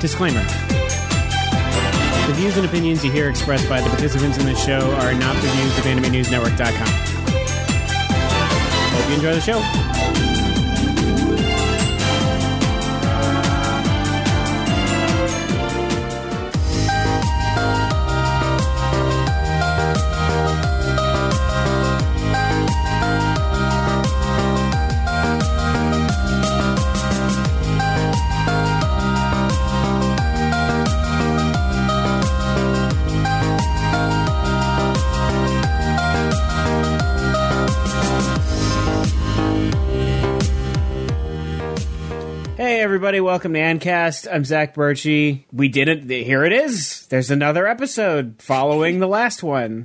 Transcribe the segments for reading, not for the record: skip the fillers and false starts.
Disclaimer. The views and opinions you hear expressed by the participants in this show are not the views of AnimeNewsNetwork.com. Hope you enjoy the show. Everybody, welcome to Ancast. I'm Zach Birchie. We did it. Here it is. There's another episode following the last one.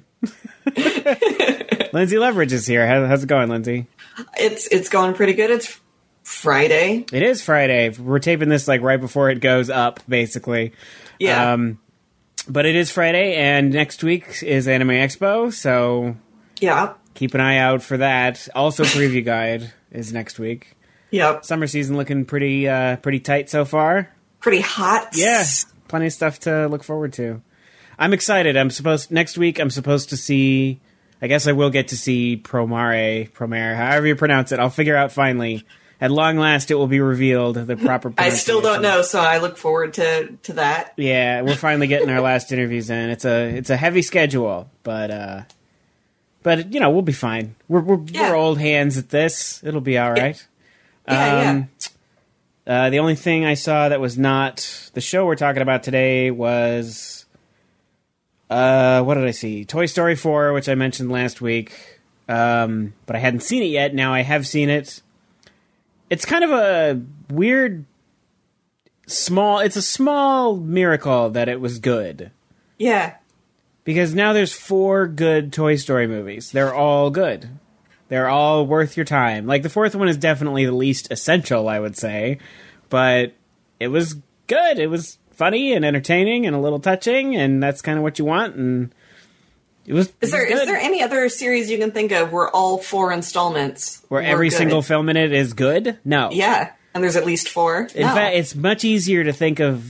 Lindsay Leverage is here. How's it going, Lindsay? It's going pretty good. It's Friday. It is Friday. We're taping this like right before it goes up, basically. Yeah. But it is Friday, and next week is Anime Expo, so yeah, keep an eye out for that. Also, Preview Guide is next week. Yep. Summer season looking pretty tight so far. Pretty hot. Yeah, plenty of stuff to look forward to. I'm excited. Next week I'm supposed to see. I guess I will get to see Promare, however you pronounce it. I'll figure out finally. At long last, it will be revealed the proper pronunciation. I still don't know, so I look forward to that. Yeah, we're finally getting our last interviews in. It's a heavy schedule, but you know we'll be fine. We're old hands at this. It'll be all right. Yeah. The only thing I saw that was not the show we're talking about today was, what did I see? Toy Story 4, which I mentioned last week, but I hadn't seen it yet. Now I have seen it. It's kind of a weird, it's a small miracle that it was good. Yeah. Because now there's 4 good Toy Story movies. They're all good. They're all worth your time. Like, the 4th one is definitely the least essential, I would say. But it was good. It was funny and entertaining and a little touching, and that's kind of what you want, and it was Is there any other series you can think of where all 4 installments where every single film in it is good? No. Yeah, and there's at least 4. In fact, it's much easier to think of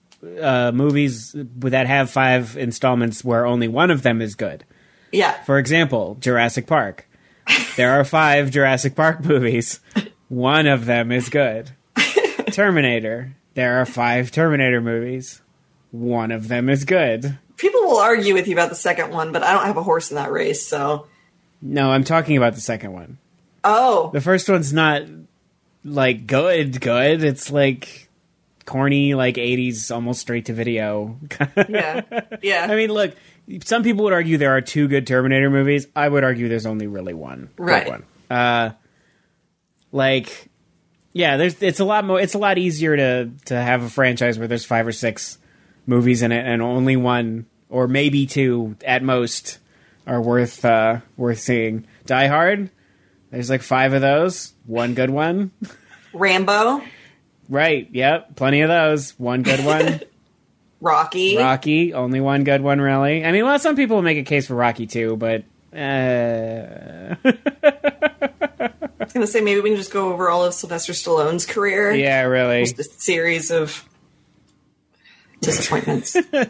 movies that have 5 installments where only one of them is good. Yeah. For example, Jurassic Park. There are 5 Jurassic Park movies. One of them is good. Terminator. There are 5 Terminator movies. One of them is good. People will argue with you about the second one, but I don't have a horse in that race, so... No, I'm talking about the second one. Oh. The first one's not, like, good. It's, like, corny, like, 80s, almost straight-to-video. Yeah. I mean, look... Some people would argue there are 2 good Terminator movies. I would argue there's only really one. Right. Good one. It's a lot easier to have a franchise where there's 5 or 6 movies in it, and only 1 or maybe 2 at most are worth seeing. Die Hard. There's like 5 of those. 1 good one. Rambo. Right. Yep. Plenty of those. 1 good one. Rocky, only 1 good one, really. I mean, well, some people make a case for Rocky too, but I was gonna say maybe we can just go over all of Sylvester Stallone's career. Yeah, really. Just a series of disappointments.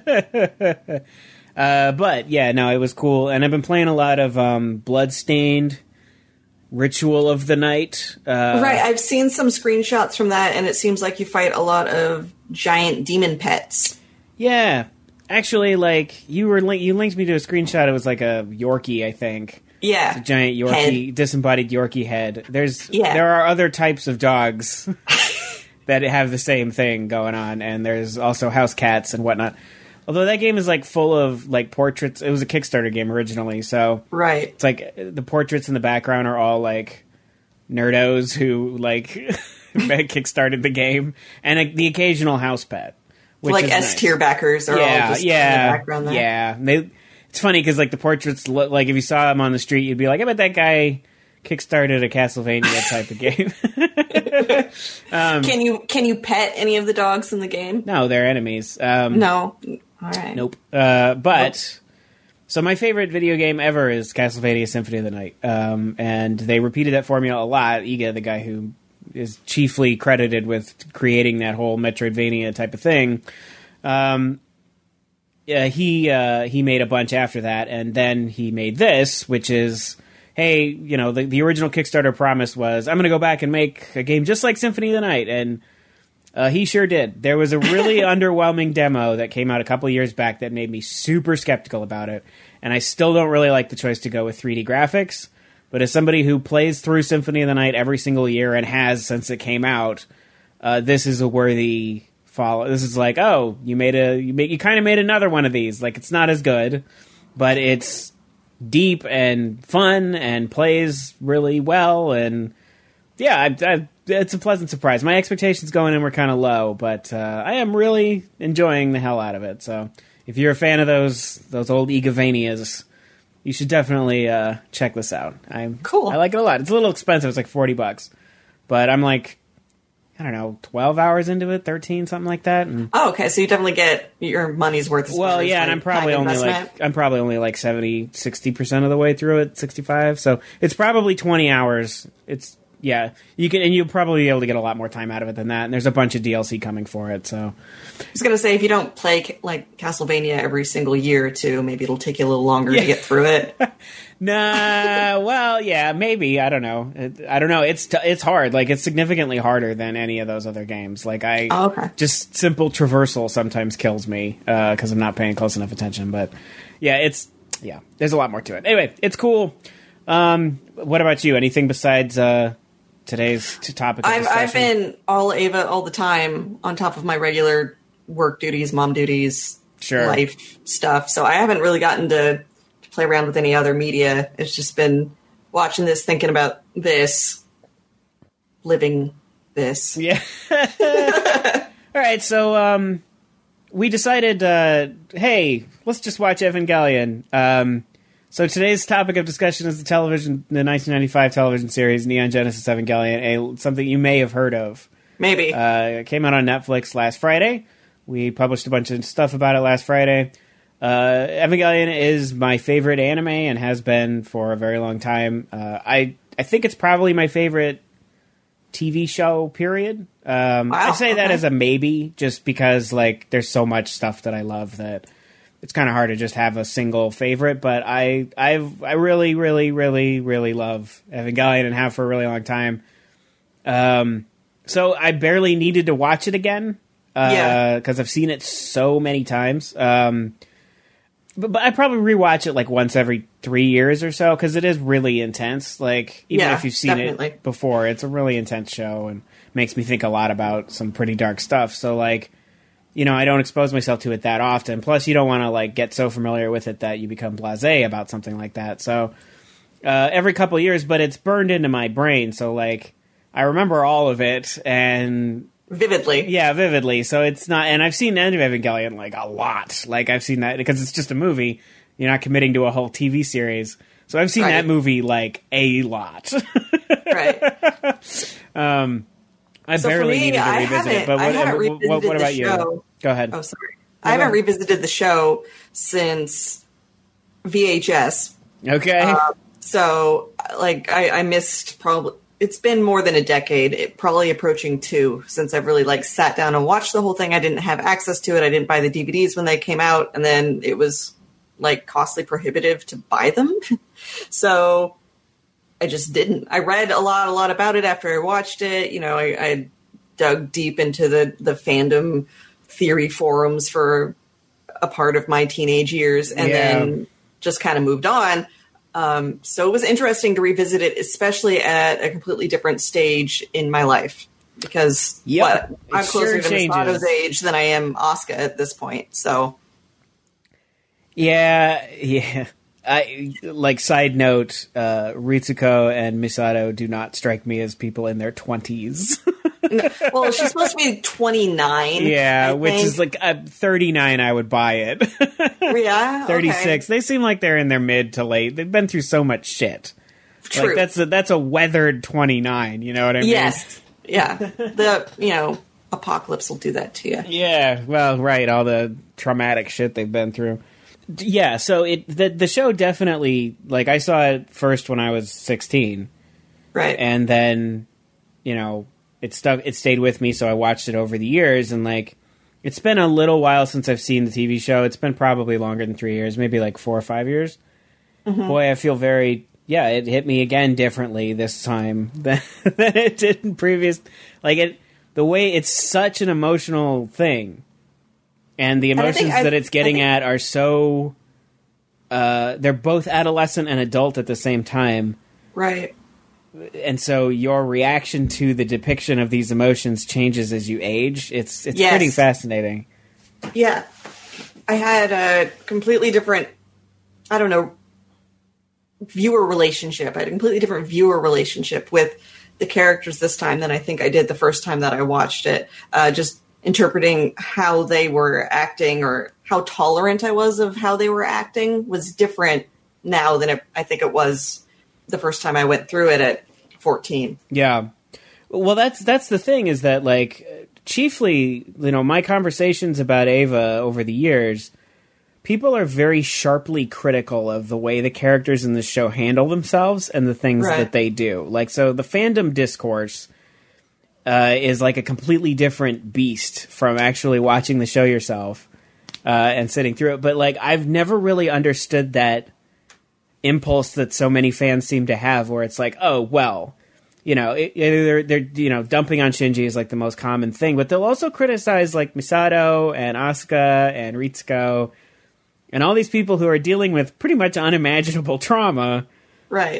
But yeah, no, it was cool, and I've been playing a lot of Bloodstained, Ritual of the Night. Right, I've seen some screenshots from that, and it seems like you fight a lot of giant demon pets. Yeah, actually, like you linked me to a screenshot. It was like a Yorkie, I think. Yeah, it's a giant Yorkie, disembodied Yorkie head. There are other types of dogs that have the same thing going on, and there's also house cats and whatnot. Although that game is like full of like portraits. It was a Kickstarter game originally, so right. It's like the portraits in the background are all like nerdos who like kickstarted the game, and the occasional house pet. Which like is S-tier nice. backers are all just in the background there. Yeah. It's funny because like the portraits, like if you saw them on the street, you'd be like, I bet that guy kickstarted a Castlevania type of game. Can you pet any of the dogs in the game? No, they're enemies. No. All right. Nope. But so my favorite video game ever is Castlevania Symphony of the Night. And they repeated that formula a lot. Iga, the guy who is chiefly credited with creating that whole Metroidvania type of thing. Yeah, he made a bunch after that, and then he made this, which is, hey, you know, the original Kickstarter promise was, I'm going to go back and make a game just like Symphony of the Night, and he sure did. There was a really underwhelming demo that came out a couple years back that made me super skeptical about it, and I still don't really like the choice to go with 3D graphics, but as somebody who plays through Symphony of the Night every single year and has since it came out, this is a worthy follow. This is like, oh, you kind of made another one of these. Like, it's not as good, but it's deep and fun and plays really well, and yeah, it's a pleasant surprise. My expectations going in were kind of low, but I am really enjoying the hell out of it. So if you're a fan of those old Igavanias, you should definitely check this out. Cool. I like it a lot. It's a little expensive. It's like $40, but I'm like, I don't know, 12 hours into it, 13, something like that. And, oh, okay. So you definitely get your money's worth. Well, yeah, and I'm probably only like 70, 60% of the way through it, 65. So it's probably 20 hours. It's, yeah, you'll probably be able to get a lot more time out of it than that. And there's a bunch of DLC coming for it. So I was going to say, if you don't play like Castlevania every single year or two, maybe it'll take you a little longer to get through it. Nah, well, yeah, maybe. I don't know. It's hard. Like, it's significantly harder than any of those other games. Like, just simple traversal sometimes kills me because I'm not paying close enough attention. But yeah, there's a lot more to it. Anyway, it's cool. What about you? Anything besides today's topic of discussion? I've been all Ava all the time on top of my regular work duties, mom duties, life stuff. So I haven't really gotten to play around with any other media. It's just been watching this, thinking about this, living this. Yeah. All right, so we decided, hey, let's just watch Evangelion. So today's topic of discussion is the 1995 television series Neon Genesis Evangelion, something you may have heard of. Maybe. It came out on Netflix last Friday. We published a bunch of stuff about it last Friday. Evangelion is my favorite anime and has been for a very long time. I think it's probably my favorite TV show, period. Wow, I say that as a maybe, just because like there's so much stuff that I love that it's kind of hard to just have a single favorite. But I really, really, really, really love Evangelion and have for a really long time. So I barely needed to watch it again because I've seen it so many times. But I probably rewatch it like once every 3 years or so because it is really intense. Like, even if you've seen it before, it's a really intense show and makes me think a lot about some pretty dark stuff. So, like, you know, I don't expose myself to it that often. Plus, you don't want to, like, get so familiar with it that you become blasé about something like that. So, every couple of years, but it's burned into my brain. So, like, I remember all of it and... Vividly. Yeah, vividly. So it's not... And I've seen End of Evangelion, like, a lot. Like, I've seen that... Because it's just a movie. You're not committing to a whole TV series. So I've seen that movie, like, a lot. Right. I barely needed to revisit it. But what about you? Go ahead. Oh, sorry. I haven't revisited the show since VHS. Okay. So, like, I missed probably... It's been more than a decade, probably approaching 2, since I've really like sat down and watched the whole thing. I didn't have access to it. I didn't buy the DVDs when they came out, and then it was like costly prohibitive to buy them. So I just didn't. I read a lot about it after I watched it. You know, I dug deep into the fandom theory forums for a part of my teenage years, and then just kind of moved on. So it was interesting to revisit it, especially at a completely different stage in my life, because I'm closer to Misato's age than I am Asuka at this point. So, yeah. Like, side note, Ritsuko and Misato do not strike me as people in their 20s. Well, she's supposed to be 29. Yeah, which is like 39. I would buy it. Yeah, 36. Okay. They seem like they're in their mid to late. They've been through so much shit. True. Like, that's a weathered 29. You know what I mean? Yes. Yeah. The apocalypse will do that to you. Yeah. Well, right. All the traumatic shit they've been through. Yeah. So the show definitely, like, I saw it first when I was 16. Right. And then, you know, it stayed with me, so I watched it over the years, and like it's been a little while since I've seen the TV show. It's been probably longer than 3 years, maybe like 4 or 5 years. Mm-hmm. Boy, I feel it hit me again differently this time than it did in previous. Like the way it's such an emotional thing, and the emotions that it's getting at are so. They're both adolescent and adult at the same time, right? And so your reaction to the depiction of these emotions changes as you age. It's pretty fascinating. Yeah, I had a completely different, viewer relationship. I had a completely different viewer relationship with the characters this time than I think I did the first time that I watched it. Just interpreting how they were acting or how tolerant I was of how they were acting was different now than I think it was the first time I went through it at 14. Yeah. Well, that's the thing, is that like chiefly, my conversations about Ava over the years, people are very sharply critical of the way the characters in the show handle themselves and the things that they do. Like, so the fandom discourse is like a completely different beast from actually watching the show yourself and sitting through it. But like, I've never really understood that impulse that so many fans seem to have, where it's like, oh, well, they're dumping on Shinji is like the most common thing, but they'll also criticize like Misato and Asuka and Ritsuko and all these people who are dealing with pretty much unimaginable trauma. Right.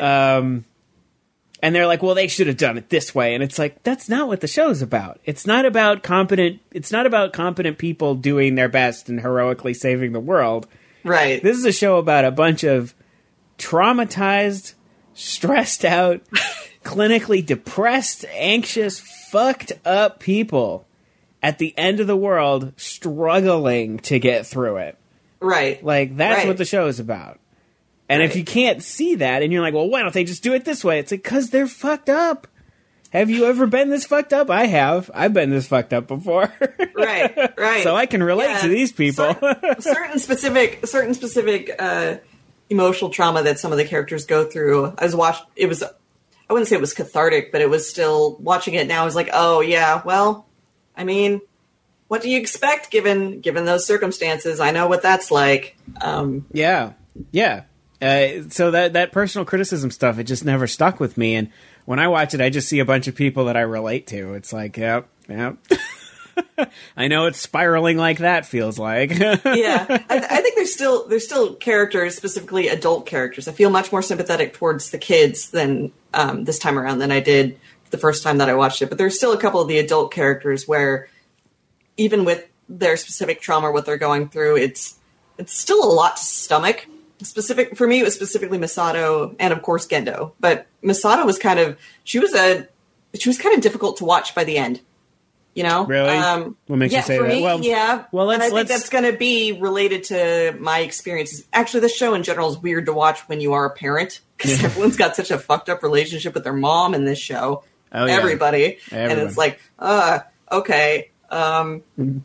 And they're like, well, they should have done it this way. And it's like, that's not what the show's about. It's not about competent people doing their best and heroically saving the world. Right. This is a show about a bunch of traumatized, stressed out, clinically depressed, anxious, fucked up people at the end of the world struggling to get through it. Right. Like, that's what the show is about. And if you can't see that, and you're like, well, why don't they just do it this way? It's like, because they're fucked up. Have you ever been this fucked up? I have. I've been this fucked up before. Right. So I can relate to these people. certain specific emotional trauma that some of the characters go through. I wouldn't say it was cathartic, but it was still, watching it now, I was like, oh yeah, well, I mean, what do you expect given those circumstances? I know what that's like. Yeah. So that personal criticism stuff, it just never stuck with me. And when I watch it, I just see a bunch of people that I relate to. It's like, yep. I know it's spiraling like that feels like. Yeah. I think there's still characters, specifically adult characters. I feel much more sympathetic towards the kids than this time around than I did the first time that I watched it. But there's still a couple of the adult characters where, even with their specific trauma, what they're going through, it's still a lot to stomach. For me, it was specifically Misato and of course Gendo. But Misato was kind of difficult to watch by the end. Really? What makes you say that? Me, Well, and I think that's going to be related to my experiences. Actually, the show in general is weird to watch when you are a parent, because everyone's got such a fucked up relationship with their mom in this show. Oh, yeah. Everybody. And it's like, okay. Y'all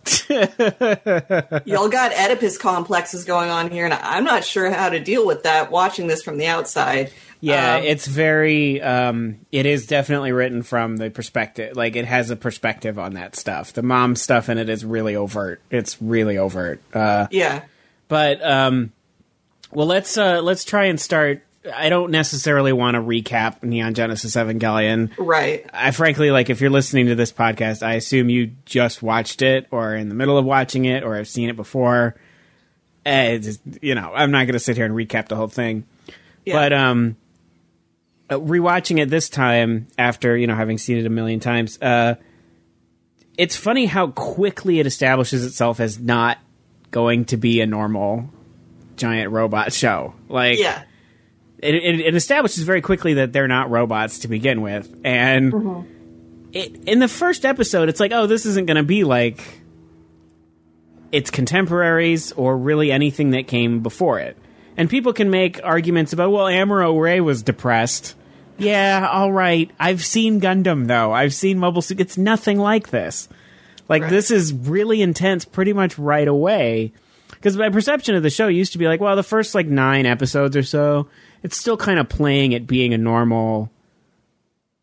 got Oedipus complexes going on here, and I'm not sure how to deal with that watching this from the outside. Yeah, it's very, it is definitely written from the perspective, like it has a perspective on that stuff. The mom stuff in it is really overt. It's really overt. Yeah. But, well, let's try and start. I don't necessarily want to recap Neon Genesis Evangelion. Right. I frankly, like, if you're listening to this podcast, I assume you just watched it or in the middle of watching it or have seen it before. I'm not going to sit here and recap the whole thing. Yeah. But rewatching it this time after, having seen it a million times, it's funny how quickly it establishes itself as not going to be a normal giant robot show. Like, yeah. It establishes very quickly that they're not robots to begin with. And in the first episode, it's like, oh, this isn't going to be like its contemporaries or really anything that came before it. And people can make arguments about, well, Amuro Ray was depressed. Yeah, all right. I've seen Gundam, though. I've seen Mobile Suit. It's nothing like this. Like, This is really intense pretty much right away. Because my perception of the show used to be like, well, the first, 9 episodes or so, it's still kind of playing at being a normal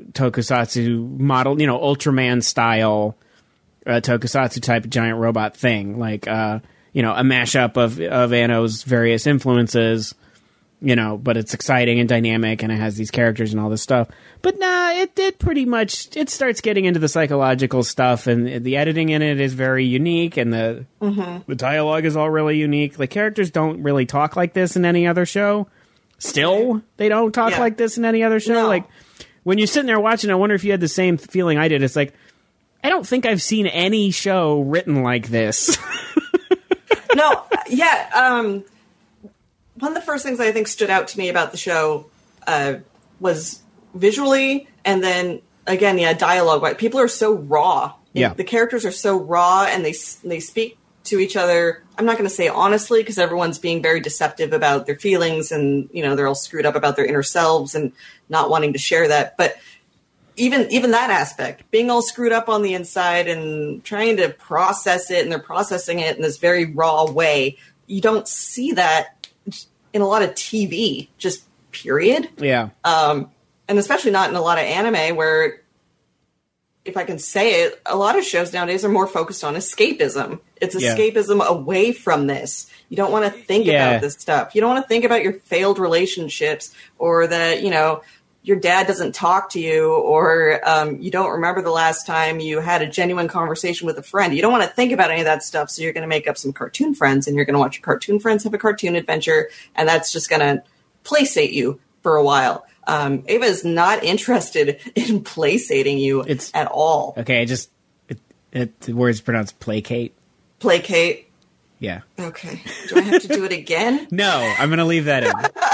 tokusatsu model, Ultraman style tokusatsu type giant robot thing, like a mashup of Anno's various influences, but it's exciting and dynamic and it has these characters and all this stuff. But nah, it pretty much, it starts getting into the psychological stuff, and the editing in it is very unique, and the dialogue is all really unique. Like, characters don't really talk like this in any other show. Still, they don't talk like this in any other show. No. Like, when you're sitting there watching, I wonder if you had the same feeling I did. It's like, I don't think I've seen any show written like this. No, yeah. One of the first things I think stood out to me about the show was visually, and then again, dialogue. Right? People are so raw. Yeah, the characters are so raw, and they speak to each other. I'm not going to say honestly, because everyone's being very deceptive about their feelings, and they're all screwed up about their inner selves and not wanting to share that. But even that aspect, being all screwed up on the inside and trying to process it, and they're processing it in this very raw way. You don't see that in a lot of TV, just period. Yeah. And especially not in a lot of anime where, if I can say it, a lot of shows nowadays are more focused on escapism. It's escapism away from this. You don't want to think about this stuff. You don't want to think about your failed relationships, or that, your dad doesn't talk to you, or you don't remember the last time you had a genuine conversation with a friend. You don't want to think about any of that stuff, so you're going to make up some cartoon friends, and you're going to watch your cartoon friends have a cartoon adventure, and that's just going to placate you for a while. Ava is not interested in placating you at all. Okay, the word's pronounced placate. Placate? Yeah. Okay. Do I have to do it again? No, I'm going to leave that in.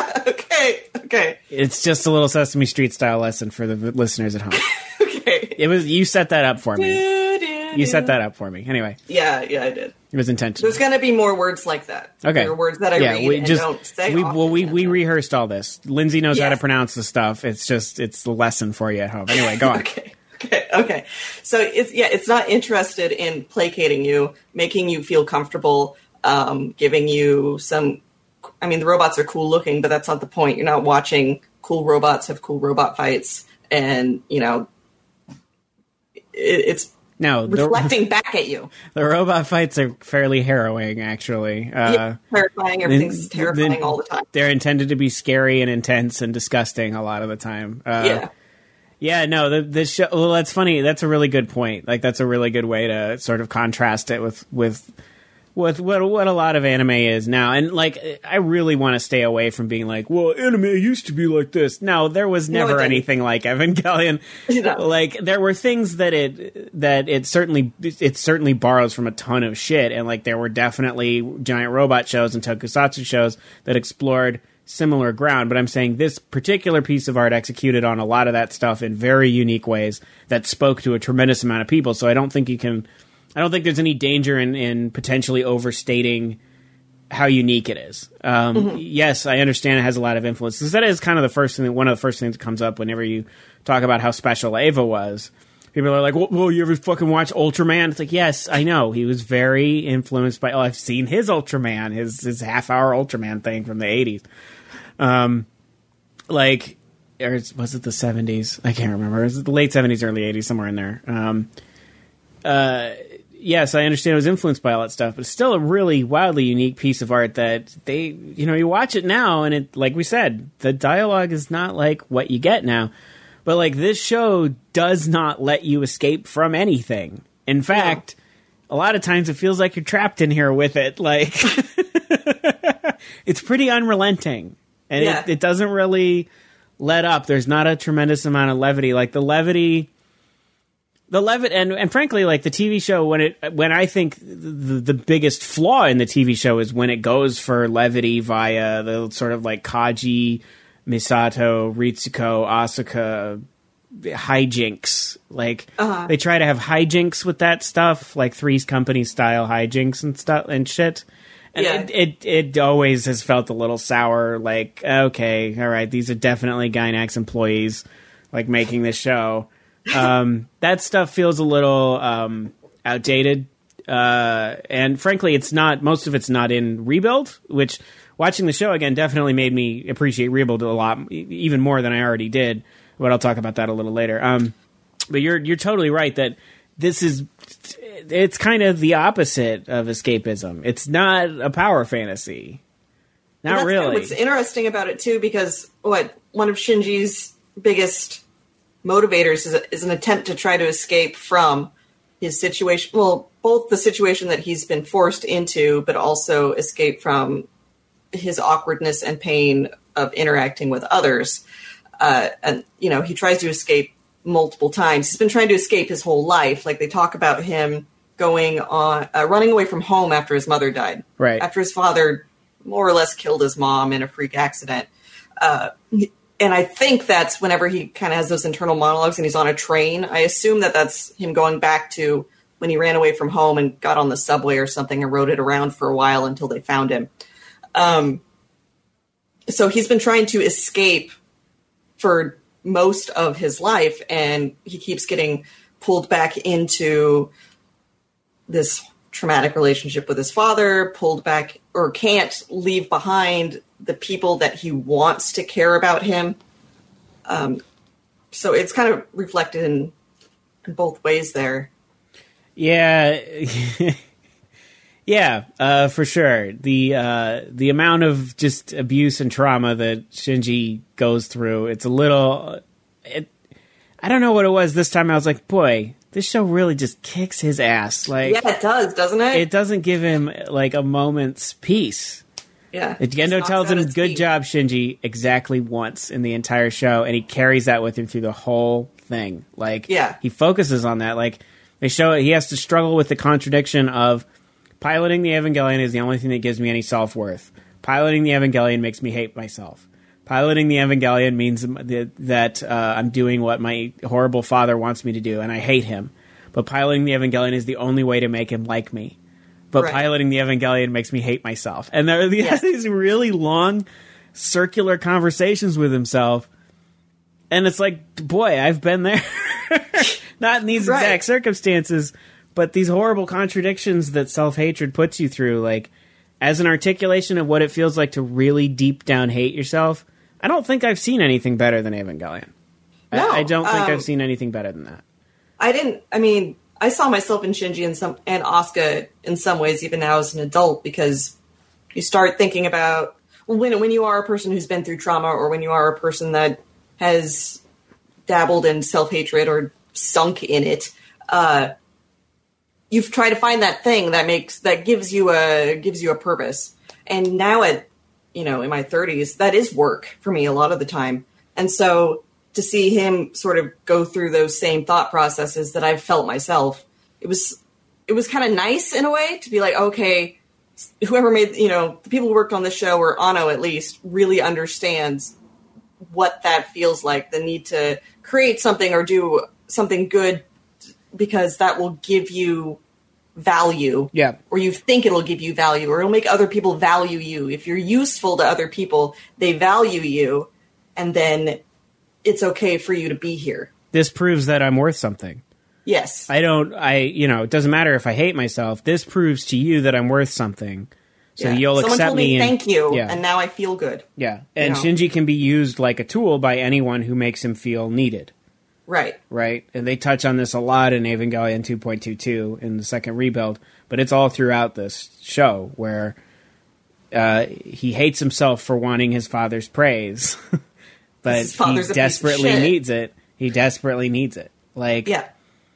Okay. It's just a little Sesame Street style lesson for the listeners at home. Okay. You set that up for me. You set that up for me. Anyway. Yeah, I did. It was intentional. There's going to be more words like that. Okay. There are words that I read and don't say. We rehearsed all this. Lindsay knows how to pronounce the stuff. It's the lesson for you at home. Anyway, go on. Okay. So it's not interested in placating you, making you feel comfortable, giving you some. I mean, the robots are cool looking, but that's not the point. You're not watching cool robots have cool robot fights, and it's reflecting back at you. The robot fights are fairly harrowing, actually. Terrifying. Everything's terrifying all the time. They're intended to be scary and intense and disgusting a lot of the time. Yeah, no, this show. Well, that's funny. That's a really good point. Like, that's a really good way to sort of contrast it with what a lot of anime is now. And like, I really want to stay away from being like, well, anime used to be like this. No, there was never anything like Evangelion. Like, there were things that it certainly borrows from a ton of shit. And like, there were definitely giant robot shows and tokusatsu shows that explored similar ground, but I'm saying this particular piece of art executed on a lot of that stuff in very unique ways that spoke to a tremendous amount of people. So I don't think there's any danger in potentially overstating how unique it is. Yes, I understand it has a lot of influence. That is kind of one of the first things that comes up whenever you talk about how special Eva was. People are like, well, you ever fucking watch Ultraman? It's like, yes, I know. He was very influenced by, I've seen his Ultraman, his half-hour Ultraman thing from the 80s. Like, or was it the 70s? I can't remember. It was the late 70s, early 80s, somewhere in there. Yes, I understand it was influenced by all that stuff, but it's still a really wildly unique piece of art that you watch it now, and it, like we said, the dialogue is not like what you get now. But like, this show does not let you escape from anything. In fact, a lot of times it feels like you're trapped in here with it. Like, it's pretty unrelenting. And it doesn't really let up. There's not a tremendous amount of levity. Like, the levity, and frankly, like, the TV show, when I think the biggest flaw in the TV show is when it goes for levity via the sort of like Kaji, Misato, Ritsuko, Asuka hijinks. Like, they try to have hijinks with that stuff, like Three's Company style hijinks and stuff and shit. And it always has felt a little sour. Like, okay, all right, these are definitely Gainax employees, like, making this show. That stuff feels a little outdated. And frankly, most of it's not in Rebuild, which, watching the show again, definitely made me appreciate Rebuild a lot, even more than I already did. But I'll talk about that a little later. But you're totally right that it's kind of the opposite of escapism. It's not a power fantasy. Not that's really. Kind of what's interesting about it too, because one of Shinji's biggest motivators is an attempt to try to escape from his situation. Well, both the situation that he's been forced into, but also escape from his awkwardness and pain of interacting with others. And he tries to escape multiple times. He's been trying to escape his whole life. Like, they talk about him going on running away from home after his mother died. Right. After his father more or less killed his mom in a freak accident. And I think that's whenever he kind of has those internal monologues and he's on a train. I assume that that's him going back to when he ran away from home and got on the subway or something and rode it around for a while until they found him. So he's been trying to escape for most of his life, and he keeps getting pulled back into this traumatic relationship with his father, pulled back or can't leave behind the people that he wants to care about him. So it's kind of reflected in both ways there. Yeah. Yeah, for sure. The amount of just abuse and trauma that Shinji goes through, it's a little... I don't know what it was this time. I was like, boy, this show really just kicks his ass. Like, yeah, it does, doesn't it? It doesn't give him, like, a moment's peace. Yeah. Gendo tells him, good job, Shinji, exactly once in the entire show, and he carries that with him through the whole thing. Like, yeah. He focuses on that. Like, they show he has to struggle with the contradiction of piloting the Evangelion is the only thing that gives me any self-worth. Piloting the Evangelion makes me hate myself. Piloting the Evangelion means that I'm doing what my horrible father wants me to do, and I hate him. But piloting the Evangelion is the only way to make him like me. But right. Piloting the Evangelion makes me hate myself. And there he has these really long, circular conversations with himself. And it's like, boy, I've been there. Not in these exact circumstances, but these horrible contradictions that self-hatred puts you through, like, as an articulation of what it feels like to really deep down hate yourself, I don't think I've seen anything better than Evangelion. No, I don't think I've seen anything better than that. I saw myself in Shinji and Asuka in some ways, even now as an adult, because you start thinking about when you are a person who's been through trauma, or when you are a person that has dabbled in self-hatred or sunk in it, you've tried to find that thing that gives you a purpose. And now in my 30s, that is work for me a lot of the time. And so to see him sort of go through those same thought processes that I've felt myself, it was kind of nice in a way to be like, okay, whoever made, the people who worked on the show, or Anno at least, really understands what that feels like, the need to create something or do something good because that will give you value. Yeah. Or you think it'll give you value, or it'll make other people value you. If you're useful to other people, they value you, and then it's okay for you to be here. This proves that I'm worth something. Yes. It doesn't matter if I hate myself. This proves to you that I'm worth something. So you'll Someone accept told me. Thank you. Yeah. And now I feel good. Yeah. And Shinji can be used like a tool by anyone who makes him feel needed. Right. Right. And they touch on this a lot in Evangelion 2.22 in the second rebuild, but it's all throughout this show where he hates himself for wanting his father's praise, but he desperately needs it. He desperately needs it. Like, yeah.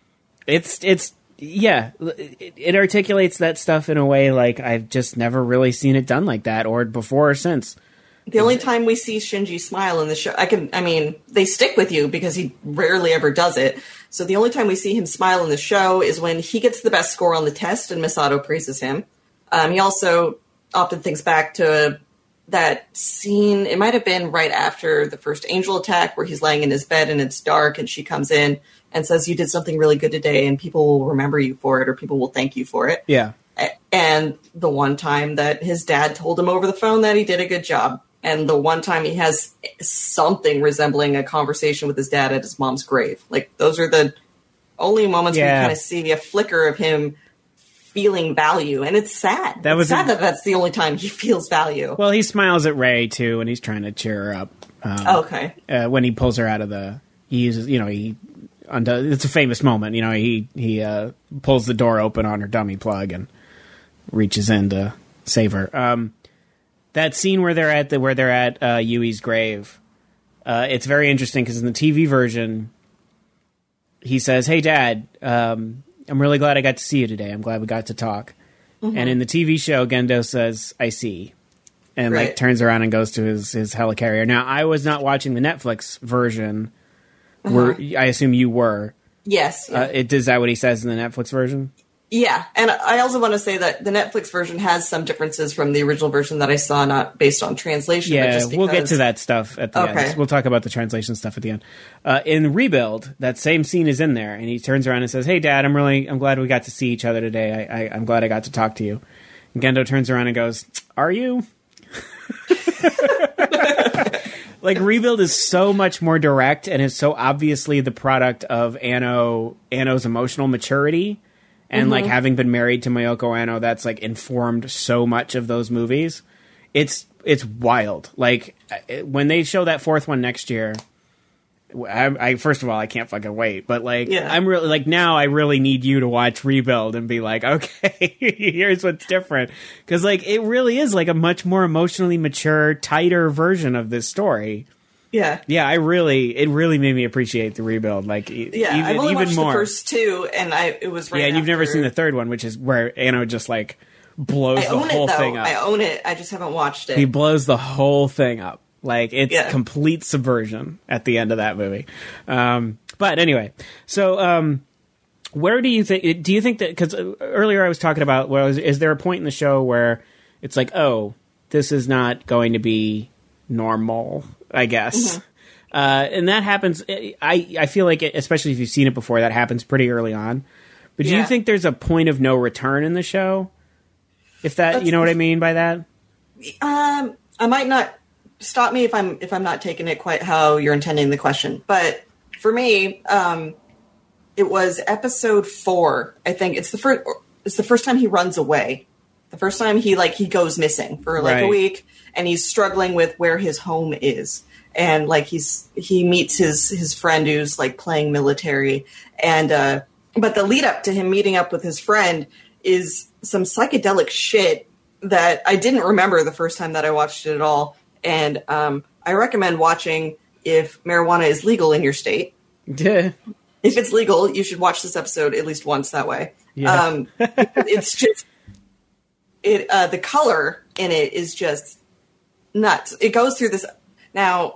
It articulates that stuff in a way like I've just never really seen it done like that, or before or since. The only time we see Shinji smile in the show, they stick with you because he rarely ever does it. So the only time we see him smile in the show is when he gets the best score on the test and Misato praises him. He also often thinks back to that scene. It might have been right after the first angel attack where he's laying in his bed and it's dark and she comes in and says, you did something really good today and people will remember you for it, or people will thank you for it. Yeah. And the one time that his dad told him over the phone that he did a good job. And the one time he has something resembling a conversation with his dad at his mom's grave. Like, those are the only moments where you kind of see a flicker of him feeling value. And it's sad. It's sad that that's the only time he feels value. Well, he smiles at Rei, too, and he's trying to cheer her up. Okay. When he pulls her out of the he uses, it's a famous moment. He pulls the door open on her dummy plug and reaches in to save her. That scene where they're at Yui's grave, it's very interesting because in the TV version, he says, "Hey, Dad, I'm really glad I got to see you today. I'm glad we got to talk." Mm-hmm. And in the TV show, Gendo says, "I see," and like turns around and goes to his helicarrier. Now, I was not watching the Netflix version. Where I assume you were. Yes. Yeah. Is that what he says in the Netflix version? Yeah, and I also want to say that the Netflix version has some differences from the original version that I saw, not based on translation. Yeah, but just because... we'll get to that stuff at the end. We'll talk about the translation stuff at the end. In Rebuild, that same scene is in there, and he turns around and says, "Hey, Dad, I'm glad we got to see each other today. I'm glad I got to talk to you." And Gendo turns around and goes, "Are you?" Like, Rebuild is so much more direct and is so obviously the product of Anno's emotional maturity. And, like, having been married to Mayoko Anno, that's, like, informed so much of those movies. It's wild. Like, when they show that fourth one next year, I first of all, I can't fucking wait. But, like, I'm really, like, now I really need you to watch Rebuild and be like, okay, here's what's different. Because, like, it really is, like, a much more emotionally mature, tighter version of this story. Yeah. Yeah, it really made me appreciate the Rebuild. Like, I've only watched the first two, and it was right. Yeah, and you've never seen the third one, which is where Anno just like blows the whole thing up. I own it. I just haven't watched it. He blows the whole thing up. Like, it's complete subversion at the end of that movie. But anyway, so where do you think? Do you think that? Because earlier I was talking about, well, is there a point in the show where it's like, oh, this is not going to be normal, I guess. Mm-hmm. And that happens. I feel like, especially if you've seen it before, that happens pretty early on. But do you think there's a point of no return in the show? If that, you know what I mean by that? I might not. Stop me if I'm not taking it quite how you're intending the question. But for me, it was episode 4. I think it's the first time he runs away. The first time he goes missing for like a week, and he's struggling with where his home is. And like he meets his friend who's like playing military, and but the lead up to him meeting up with his friend is some psychedelic shit that I didn't remember the first time that I watched it at all. And I recommend watching if marijuana is legal in your state. Yeah. If it's legal, you should watch this episode at least once that way. Yeah. It's just the color in it is just nuts. It goes through this. Now,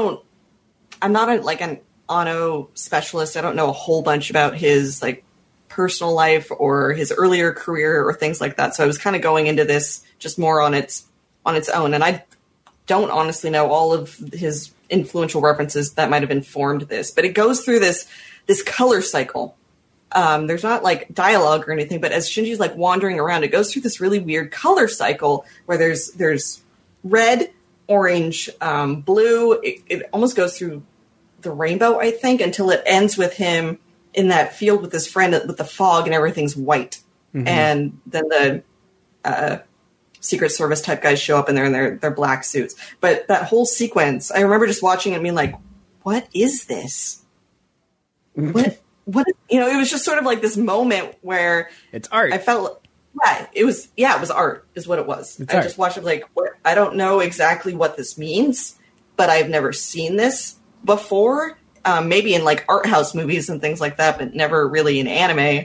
I'm not an Anno specialist. I don't know a whole bunch about his like personal life or his earlier career or things like that. So I was kind of going into this just more on its own. And I don't honestly know all of his influential references that might have informed this, but it goes through this color cycle. There's not like dialogue or anything, but as Shinji's like wandering around, it goes through this really weird color cycle where there's red, orange, blue. It almost goes through the rainbow, I think, until it ends with him in that field with his friend with the fog and everything's white. Mm-hmm. And then the Secret Service type guys show up and they're in their black suits. But that whole sequence, I remember just watching it and being like, what is this? What, it was just sort of like this moment where it's art. I felt, it was art is what it was. It's I art. Just watched it like, I don't know exactly what this means, but I've never seen this before. Maybe in like art house movies and things like that, but never really in anime.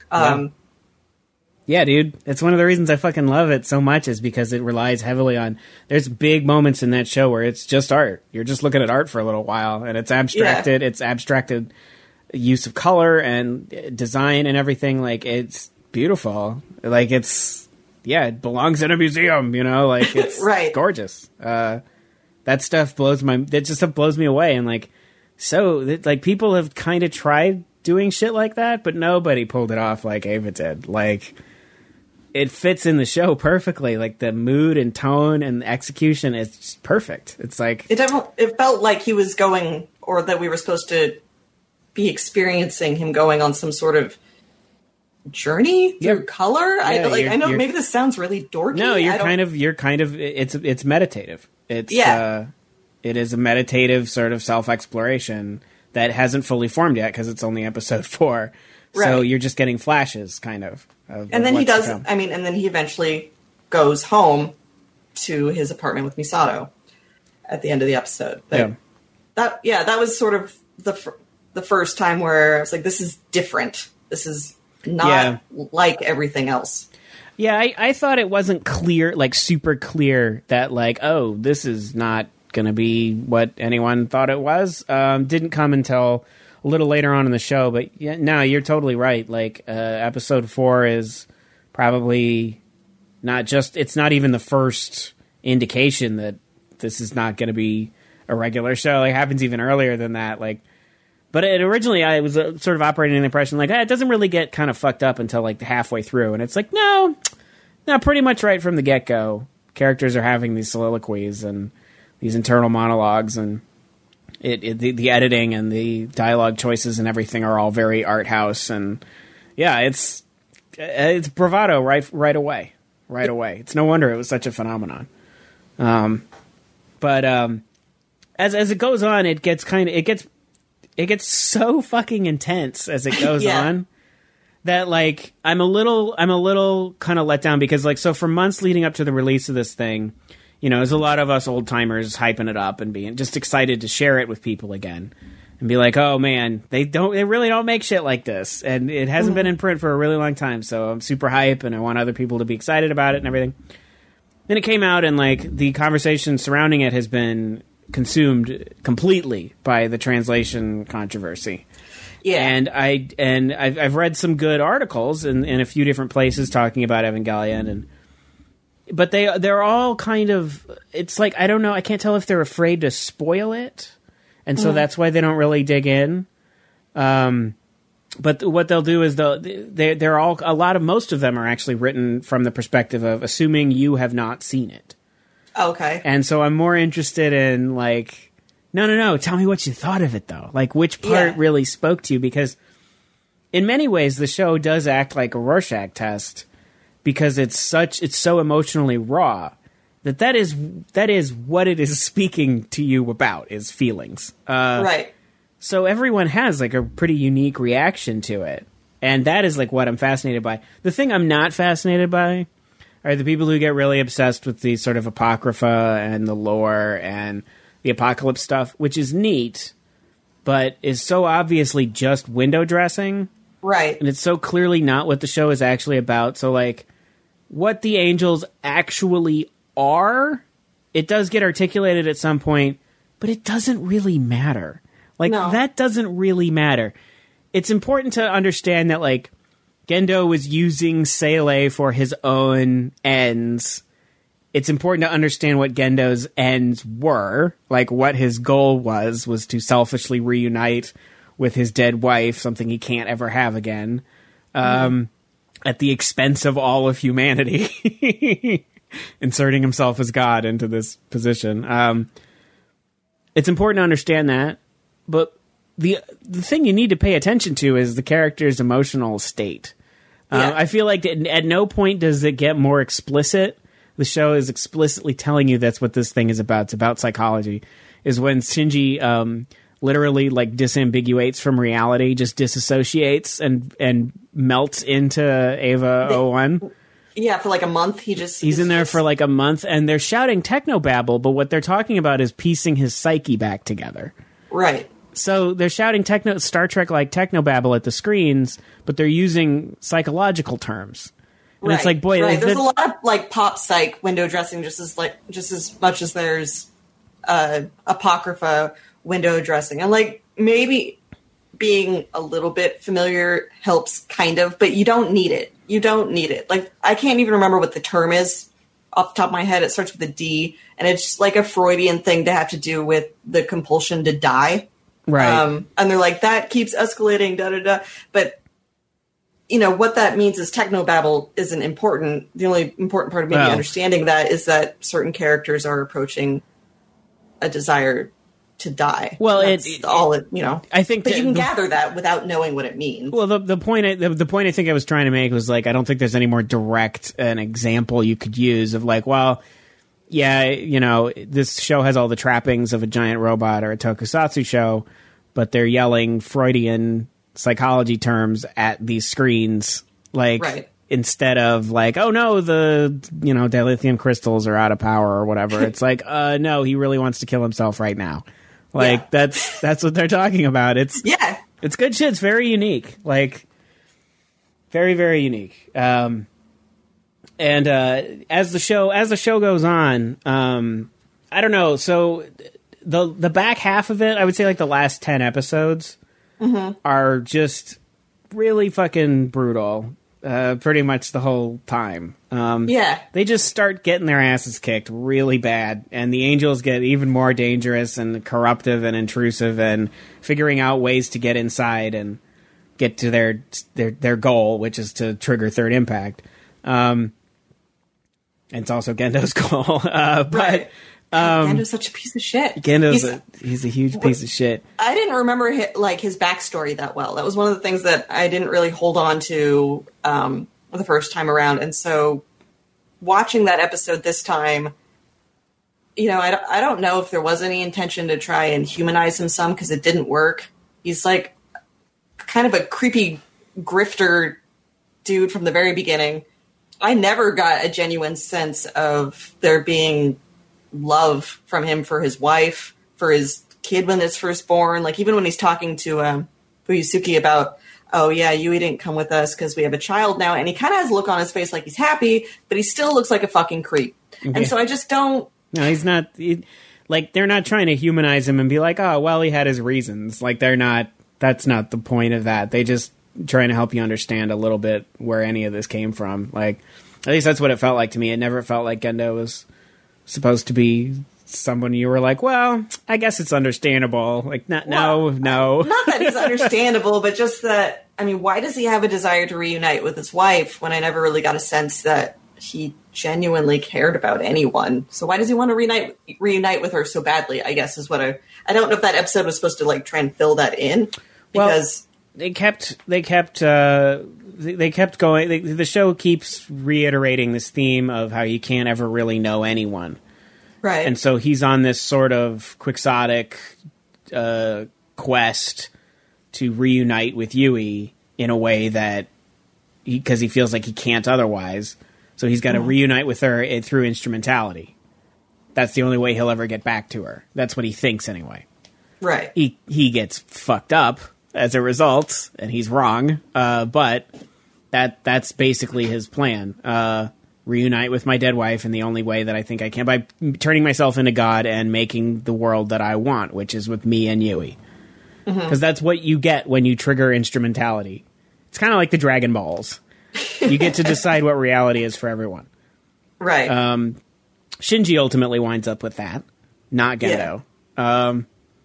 Yeah, dude. It's one of the reasons I fucking love it so much is because it relies heavily on... There's big moments in that show where it's just art. You're just looking at art for a little while, and it's abstracted. Yeah. It's abstracted use of color and design and everything. Like, it's beautiful. Like, it's... Yeah, it belongs in a museum, Like, it's right. Gorgeous. That stuff blows me away. And, like, people have kind of tried doing shit like that, but nobody pulled it off like Ava did. Like... It fits in the show perfectly. Like the mood and tone and the execution is just perfect. It's like it felt like he was going, or that we were supposed to be experiencing him going on some sort of journey through color. Yeah, I know maybe this sounds really dorky. No, you're kind of it's meditative. It's it is a meditative sort of self-exploration that hasn't fully formed yet because it's only episode 4. Right. So you're just getting flashes, kind of and then he does. I mean, and then he eventually goes home to his apartment with Misato at the end of the episode. But that was sort of the first time where I was like, this is different. This is not like everything else. Yeah, I thought it wasn't clear, like super clear that like, oh, this is not going to be what anyone thought it was. Didn't come until a little later on in the show, but yeah, no, you're totally right. Like episode 4 is probably not just, it's not even the first indication that this is not going to be a regular show. It happens even earlier than that. Like, but originally I was sort of operating in the impression like, it doesn't really get kind of fucked up until like halfway through. And it's like, no, pretty much right from the get-go. Characters are having these soliloquies and these internal monologues, and the editing and the dialogue choices and everything are all very art house. And yeah, it's bravado right away. It's no wonder it was such a phenomenon. But as it goes on, it gets so fucking intense as it goes on that like I'm a little kind of let down because like, so for months leading up to the release of this thing, you know, there's a lot of us old timers hyping it up and being just excited to share it with people again and be like, oh man, they really don't make shit like this. And it hasn't been in print for a really long time. So I'm super hype and I want other people to be excited about it and everything. Then it came out and like the conversation surrounding it has been consumed completely by the translation controversy. Yeah. And I've read some good articles in a few different places talking about Evangelion but they're all kind of, it's like, I don't know, I can't tell if they're afraid to spoil it. And so that's why they don't really dig in. But what they'll do is they're all, most of them are actually written from the perspective of assuming you have not seen it. Okay. And so I'm more interested in like, no, tell me what you thought of it though. Like which part really spoke to you, because in many ways the show does act like a Rorschach test because it's so emotionally raw that is what it is speaking to you about, is feelings. Right. So everyone has like a pretty unique reaction to it. And that is like what I'm fascinated by. The thing I'm not fascinated by are the people who get really obsessed with the sort of apocrypha and the lore and the apocalypse stuff, which is neat, but is so obviously just window dressing. Right. And it's so clearly not what the show is actually about. So like what the angels actually are, it does get articulated at some point, but it doesn't really matter. Like that doesn't really matter. It's important to understand that like Gendo was using Seele for his own ends. It's important to understand what Gendo's ends were, like what his goal was to selfishly reunite with his dead wife, something he can't ever have again, at the expense of all of humanity, inserting himself as God into this position. It's important to understand that, but the thing you need to pay attention to is the character's emotional state. I feel like at no point does it get more explicit. The show is explicitly telling you that's what this thing is about. It's about psychology. Is when Shinji literally like disambiguates from reality, just disassociates and melts into Eva 01. Yeah, for like a month. He's in there for like a month, and they're shouting technobabble, but what they're talking about is piecing his psyche back together. Right. So they're shouting Star Trek-like technobabble at the screens, but they're using psychological terms. And it's like, boy, there's a lot of like pop psych window dressing, just as much as there's apocrypha window dressing, and like maybe being a little bit familiar helps, kind of, but you don't need it. You don't need it. Like I can't even remember what the term is off the top of my head. It starts with a D, and it's just like a Freudian thing to have to do with the compulsion to die. Right. And they're like, that keeps escalating, da-da-da. But, you know, what that means is technobabble isn't important. The only important part of maybe understanding that is that certain characters are approaching a desire to die. Well, that's all it, you know. I think, but you can gather that without knowing what it means. Well, the point I think I was trying to make was like, I don't think there's any more direct an example you could use of like, well, yeah, you know, this show has all the trappings of a giant robot or a tokusatsu show, but they're yelling Freudian psychology terms at these screens, like Right. instead of like, oh no, the dilithium crystals are out of power or whatever. It's like, no, he really wants to kill himself right now. Like that's what they're talking about. It's good shit. It's very unique. Like very, very unique. And as the show goes on, I don't know. So the back half of it, I would say like the last 10 episodes are just really fucking brutal. Pretty much the whole time. They just start getting their asses kicked really bad, and the angels get even more dangerous and corruptive and intrusive, and figuring out ways to get inside and get to their goal, which is to trigger third impact. And it's also Gendo's goal. But Gendo's such a piece of shit. He's a huge piece of shit. I didn't remember his backstory that well. That was one of the things that I didn't really hold on to the first time around. And so watching that episode this time, I don't know if there was any intention to try and humanize him some, because it didn't work. He's like kind of a creepy grifter dude from the very beginning. I never got a genuine sense of there being love from him for his wife, for his kid when it's first born. Like, even when he's talking to Fuyusuki about, oh yeah, Yui didn't come with us because we have a child now, and he kind of has a look on his face like he's happy, but he still looks like a fucking creep. Okay. And so I just don't... No, he's not... Like, they're not trying to humanize him and be like, oh, well, he had his reasons. Like, they're not... That's not the point of that. They just trying to help you understand a little bit where any of this came from. Like, at least that's what it felt like to me. It never felt like Gendo was supposed to be someone you were like, well, I guess it's understandable. Like, no. Not that he's understandable, but just that, I mean, why does he have a desire to reunite with his wife when I never really got a sense that he genuinely cared about anyone? So why does he want to reunite with her so badly, I guess, is what I don't know if that episode was supposed to, like, try and fill that in. Because they kept going. The show keeps reiterating this theme of how you can't ever really know anyone, right? And so he's on this sort of quixotic quest to reunite with Yui in a way that because he feels like he can't otherwise. So he's got to reunite with her through instrumentality. That's the only way he'll ever get back to her. That's what he thinks anyway. Right. He gets fucked up as a result, and he's wrong. But that's basically his plan. Reunite with my dead wife in the only way that I think I can, by turning myself into God and making the world that I want, which is with me and Yui. Because that's what you get when you trigger instrumentality. It's kind of like the Dragon Balls. You get to decide what reality is for everyone. Right. Shinji ultimately winds up with that, not Gendo. Yeah.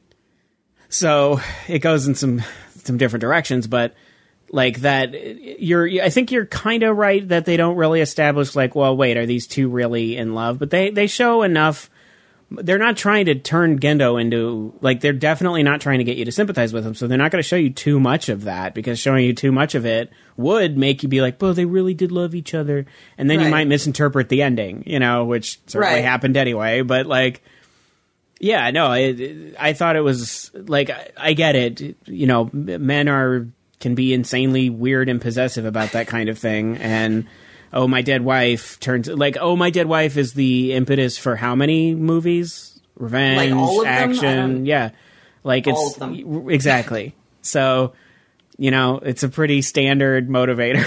So it goes in some different directions, but like that, I think you're kind of right that they don't really establish like, well, wait, are these two really in love? But they show enough. They're not trying to turn Gendo into, like, they're definitely not trying to get you to sympathize with him. So they're not going to show you too much of that, because showing you too much of it would make you be like, well, they really did love each other. And then you might misinterpret the ending, which certainly happened anyway. But like, yeah, no, I thought it was like, I get it. Men can be insanely weird and possessive about that kind of thing. And oh, my dead wife turns like, oh, my dead wife is the impetus for how many movies? Revenge, like all of action. Yeah. Like all it's of them. Exactly. So, it's a pretty standard motivator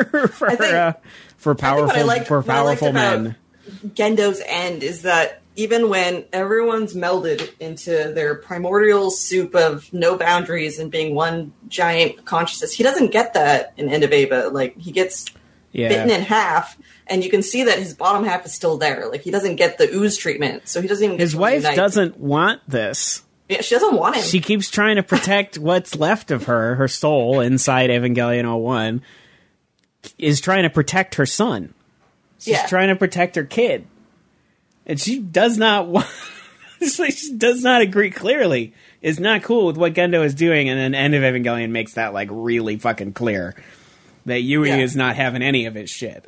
for powerful men. Gendo's end is that even when everyone's melded into their primordial soup of no boundaries and being one giant consciousness, he doesn't get that in End of Eva. Like, he gets bitten in half, and you can see that his bottom half is still there. Like, he doesn't get the ooze treatment, so he doesn't even get his wife doesn't want this. Yeah, she doesn't want him. She keeps trying to protect what's left of her soul inside Evangelion 01 is trying to protect her son. She's trying to protect her kid. And she does not want, she does not agree clearly. Is not cool with what Gendo is doing, and then End of Evangelion makes that like really fucking clear. That Yui is not having any of his shit.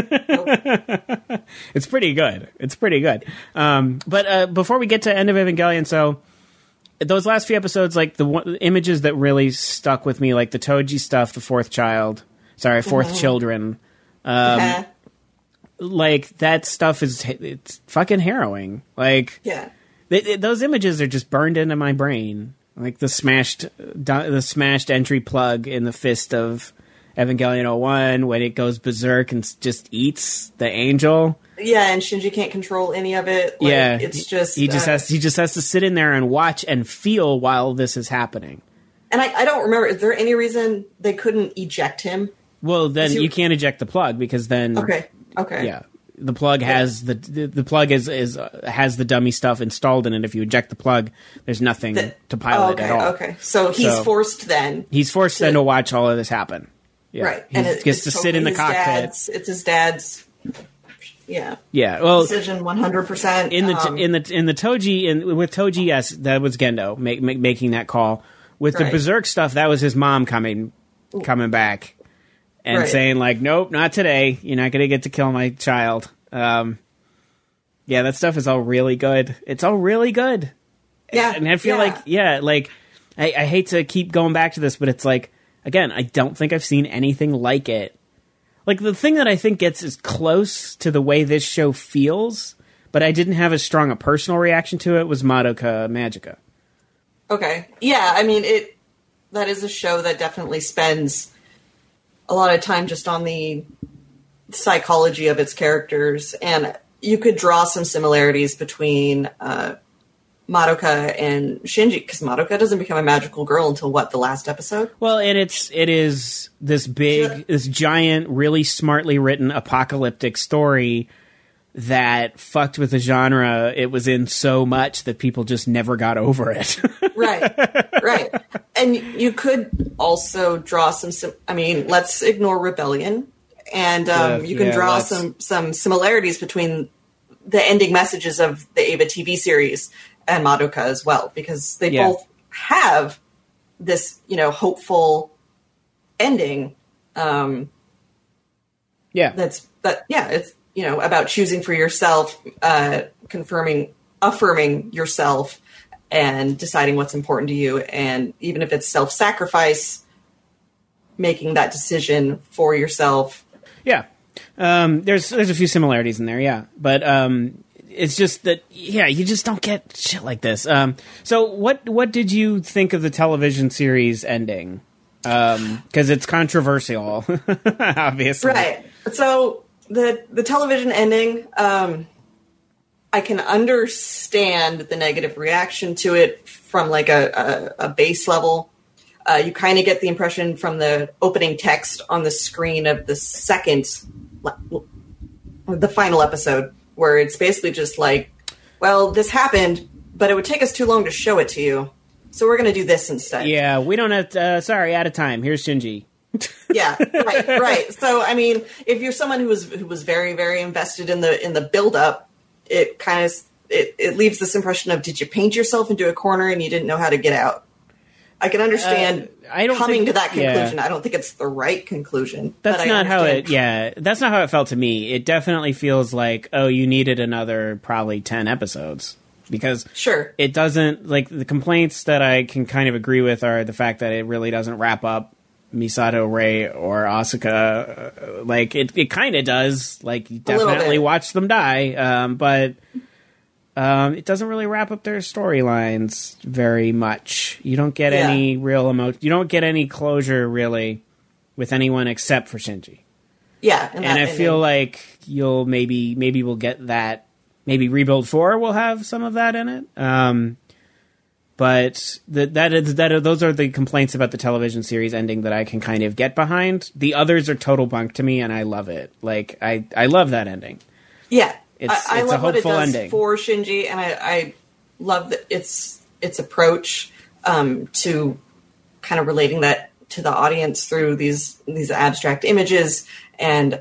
Nope. It's pretty good. But before we get to End of Evangelion, so those last few episodes, like the images that really stuck with me, like the Toji stuff, the fourth children, like that stuff it's fucking harrowing. Like, yeah, those images are just burned into my brain, like the smashed entry plug in the fist of Evangelion 01 when it goes berserk and just eats the angel. Yeah, and Shinji can't control any of it. Like, yeah, it's just he just has to sit in there and watch and feel while this is happening. And I don't remember. Is there any reason they couldn't eject him? Well, then you can't eject the plug because then okay, yeah, the plug has the plug has the dummy stuff installed in it. If you eject the plug, there's nothing to pilot at all. Okay, so he's forced then. He's forced then to watch all of this happen. Yeah. Right, he gets to sit in the cockpit. It's his dad's. Yeah. Yeah. Well, decision 100%. In the Toji with Toji, yes, that was Gendo making that call. With the Berserk stuff, that was his mom coming back and saying like, "Nope, not today. You're not going to get to kill my child." Yeah, that stuff is all really good. It's all really good. Yeah, and I feel like I hate to keep going back to this, but it's like, again, I don't think I've seen anything like it. Like, the thing that I think gets as close to the way this show feels, but I didn't have as strong a personal reaction to it, was Madoka Magica. Okay. Yeah, I mean, that is a show that definitely spends a lot of time just on the psychology of its characters, and you could draw some similarities between Madoka and Shinji, because Madoka doesn't become a magical girl until the last episode? Well, and it is this this giant, really smartly written apocalyptic story that fucked with the genre it was in so much that people just never got over it. Right. And you could also draw I mean, let's ignore Rebellion, and you can draw some similarities between the ending messages of the Eva TV series and Madoka as well, because they both have this, hopeful ending. It's about choosing for yourself, affirming yourself, and deciding what's important to you, and even if it's self-sacrifice, making that decision for yourself. Yeah, there's a few similarities in there, yeah, but it's just that, you just don't get shit like this. So what did you think of the television series ending? Because it's controversial, obviously. Right. So the television ending, I can understand the negative reaction to it from like a base level. You kind of get the impression from the opening text on the screen of the final episode, where it's basically just like, well, this happened, but it would take us too long to show it to you, so we're going to do this instead. Yeah, we don't have to, sorry, out of time. Here's Shinji. Yeah, right. So, I mean, if you're someone who was very, very invested in the build-up, it kind of it leaves this impression of, did you paint yourself into a corner and you didn't know how to get out? I can understand coming to that conclusion. I don't think it's the right conclusion. That's not how that's not how it felt to me. It definitely feels like, oh, you needed another probably 10 episodes. Because it doesn't, like, the complaints that I can kind of agree with are the fact that it really doesn't wrap up Misato, Rei, or Asuka. Like, it kind of does. Like, you definitely watch them die. But it doesn't really wrap up their storylines very much. You don't get any real emotion. You don't get any closure, really, with anyone except for Shinji. Yeah. And I feel like you'll maybe we'll get that. Maybe Rebuild 4 will have some of that in it. But those are the complaints about the television series ending that I can kind of get behind. The others are total bunk to me, and I love it. Like, I love that ending. Yeah. I love a hopeful what it does ending for Shinji, and I love that its approach to kind of relating that to the audience through these abstract images, and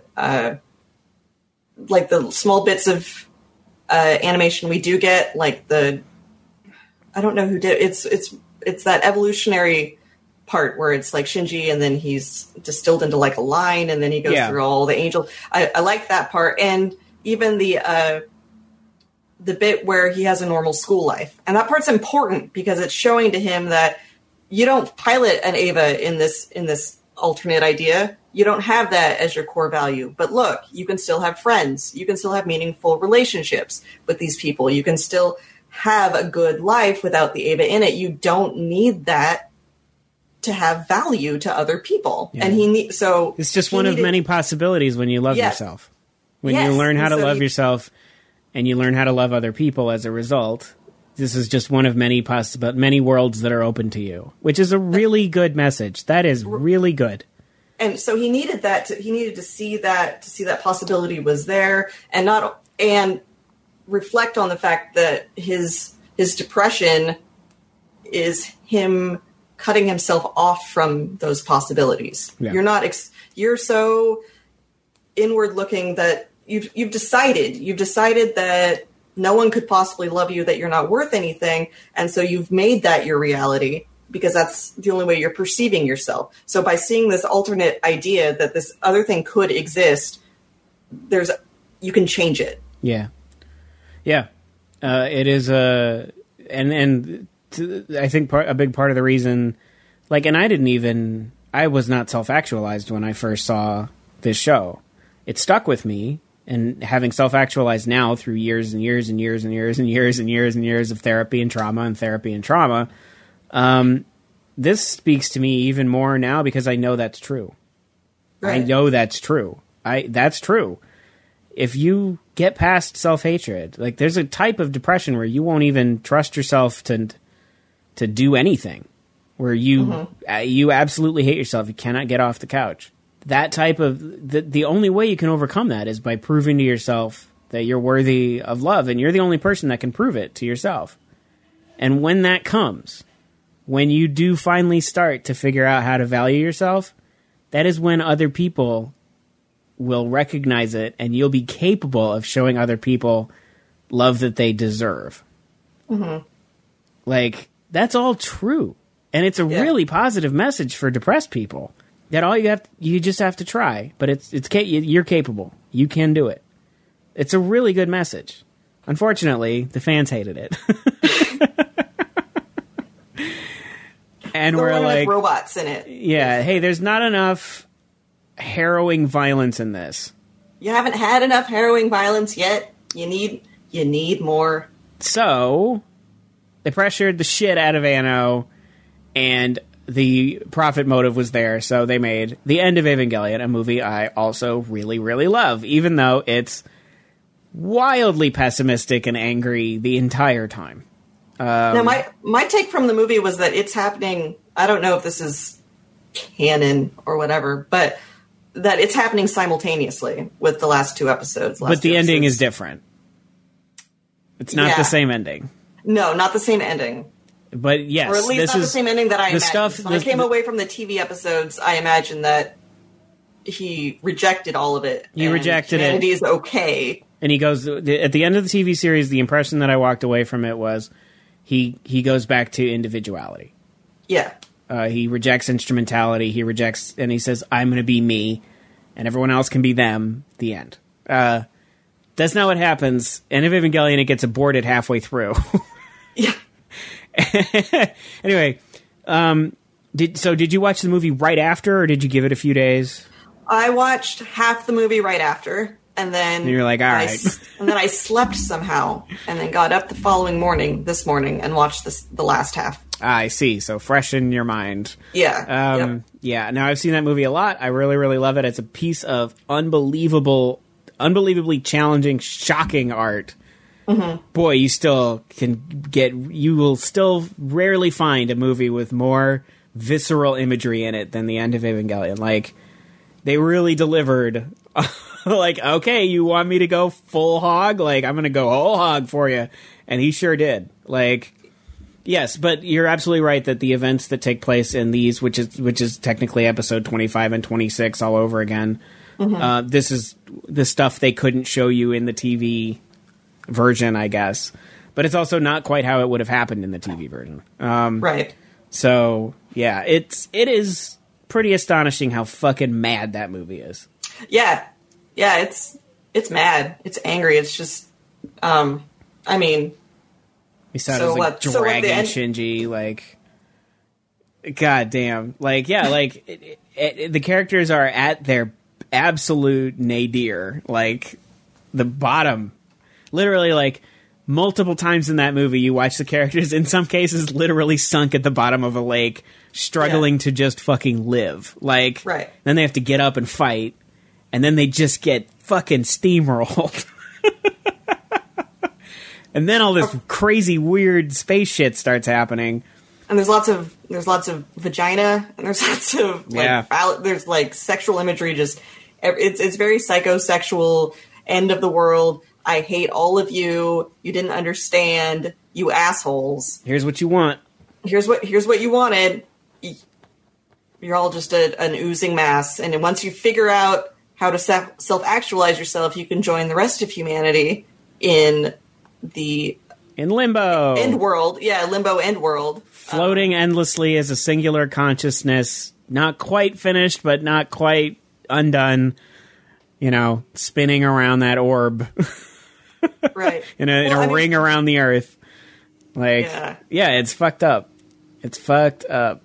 like the small bits of animation we do get, like I don't know who did it's that evolutionary part where it's like Shinji and then he's distilled into like a line and then he goes through all the angels. I like that part, and even the the bit where he has a normal school life. And that part's important because it's showing to him that you don't pilot an Ava in this alternate idea. You don't have that as your core value. But look, you can still have friends. You can still have meaningful relationships with these people. You can still have a good life without the Ava in it. You don't need that to have value to other people. Yeah. And it's just one of many possibilities when you love yourself. When you learn how to love yourself and you learn how to love other people as a result, this is just one of many many worlds that are open to you, which is a really good message. That is really good. And so he needed that. He needed to see that possibility was there, and reflect on the fact that his depression is him cutting himself off from those possibilities. Yeah. You're so inward looking that you've decided that no one could possibly love you, that you're not worth anything, and so you've made that your reality because that's the only way you're perceiving yourself. So by seeing this alternate idea that this other thing could exist, you can change it. Yeah. Yeah. It is I think a big part of the reason, and I was not self-actualized when I first saw this show. It stuck with me, and having self-actualized now through years and years and years and years and years and years and years of therapy and trauma, this speaks to me even more now because I know that's true. Right. I know that's true. That's true. If you get past self-hatred, there's a type of depression where you won't even trust yourself to do anything, where you absolutely hate yourself. You cannot get off the couch. That type of the only way you can overcome that is by proving to yourself that you're worthy of love, and you're the only person that can prove it to yourself. And when that comes, when you do finally start to figure out how to value yourself, that is when other people will recognize it, and you'll be capable of showing other people love that they deserve. Mm-hmm. That's all true. And it's a really positive message for depressed people. That you just have to try, but you're capable. You can do it. It's a really good message. Unfortunately, the fans hated it. And we're like, robots in it. Yeah, hey, there's not enough harrowing violence in this. You haven't had enough harrowing violence yet. You need more. So they pressured the shit out of Anno, and the profit motive was there, so they made The End of Evangelion, a movie I also really, really love, even though it's wildly pessimistic and angry the entire time. Now, my take from the movie was that it's happening, I don't know if this is canon or whatever, but that it's happening simultaneously with the last two episodes. But the ending is different. It's not the same ending. No, not the same ending. But yes, or at least not the same ending that I imagined. When I came away from the TV episodes, I imagined that he rejected all of it. He rejected it. Humanity is okay. And he goes at the end of the TV series. The impression that I walked away from it was he goes back to individuality. Yeah. He rejects instrumentality. He rejects, and he says, "I'm going to be me, and everyone else can be them." The end. That's not what happens. End of Evangelion, it gets aborted halfway through. Yeah. Anyway, did you watch the movie right after, or did you give it a few days? I watched half the movie right after, and then you're like, all right. And then I slept somehow, and then got up the following morning, and watched the last half. I see. So fresh in your mind. Yeah. Yep. Yeah. Now I've seen that movie a lot. I really, really love it. It's a piece of unbelievably challenging, shocking art. Mm-hmm. Boy, you will still rarely find a movie with more visceral imagery in it than The End of Evangelion. They really delivered. Okay, you want me to go full hog? I'm going to go whole hog for you. And he sure did. Yes, but you're absolutely right that the events that take place in these, which is technically episode 25 and 26 all over again, this is the stuff they couldn't show you in the TV version, I guess, but it's also not quite how it would have happened in the TV version. Right. So yeah, it is pretty astonishing how fucking mad that movie is. Yeah. It's mad. It's angry. It's just, I mean, Misato's like dragging Shinji, like, god damn, like, yeah, like the characters are at their absolute nadir, like the bottom, literally, like multiple times in that movie you watch the characters in some cases literally sunk at the bottom of a lake, struggling to just fucking live, like, right. Then they have to get up and fight, and then they just get fucking steamrolled. And then all this crazy weird space shit starts happening. And there's lots of vagina, and there's lots of like there's like sexual imagery. Just it's very psychosexual. End of the world. I hate all of you. You didn't understand. You assholes. Here's what you want. Here's what you wanted. You're all just an oozing mass. And once you figure out how to self-actualize yourself, you can join the rest of humanity in limbo end world. Yeah, limbo end world. Floating endlessly as a singular consciousness, not quite finished, but not quite undone. You know, spinning around that orb. Right. in a ring around the earth. Like, yeah, it's fucked up. It's fucked up.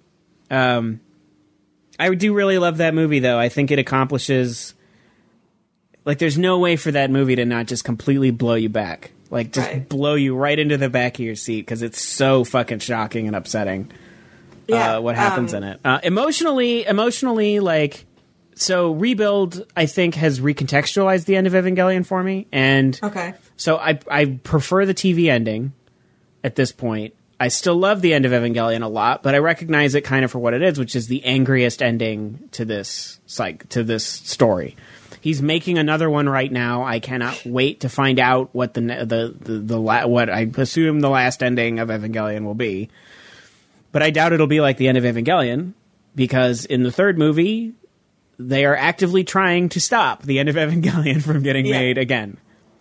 I do really love that movie, though. I think it accomplishes... Like, there's no way for that movie to not just completely blow you back. Like, just blow you right into the back of your seat, because it's so fucking shocking and upsetting what happens in it. Emotionally, like... So, Rebuild, I think, has recontextualized the end of Evangelion for me. And so I prefer the TV ending at this point. I still love the end of Evangelion a lot, but I recognize it kind of for what it is, which is the angriest ending to this story. He's making another one right now. I cannot wait to find out what what I assume the last ending of Evangelion will be. But I doubt it'll be like the end of Evangelion, because in the third movie, they are actively trying to stop the end of Evangelion from getting made again.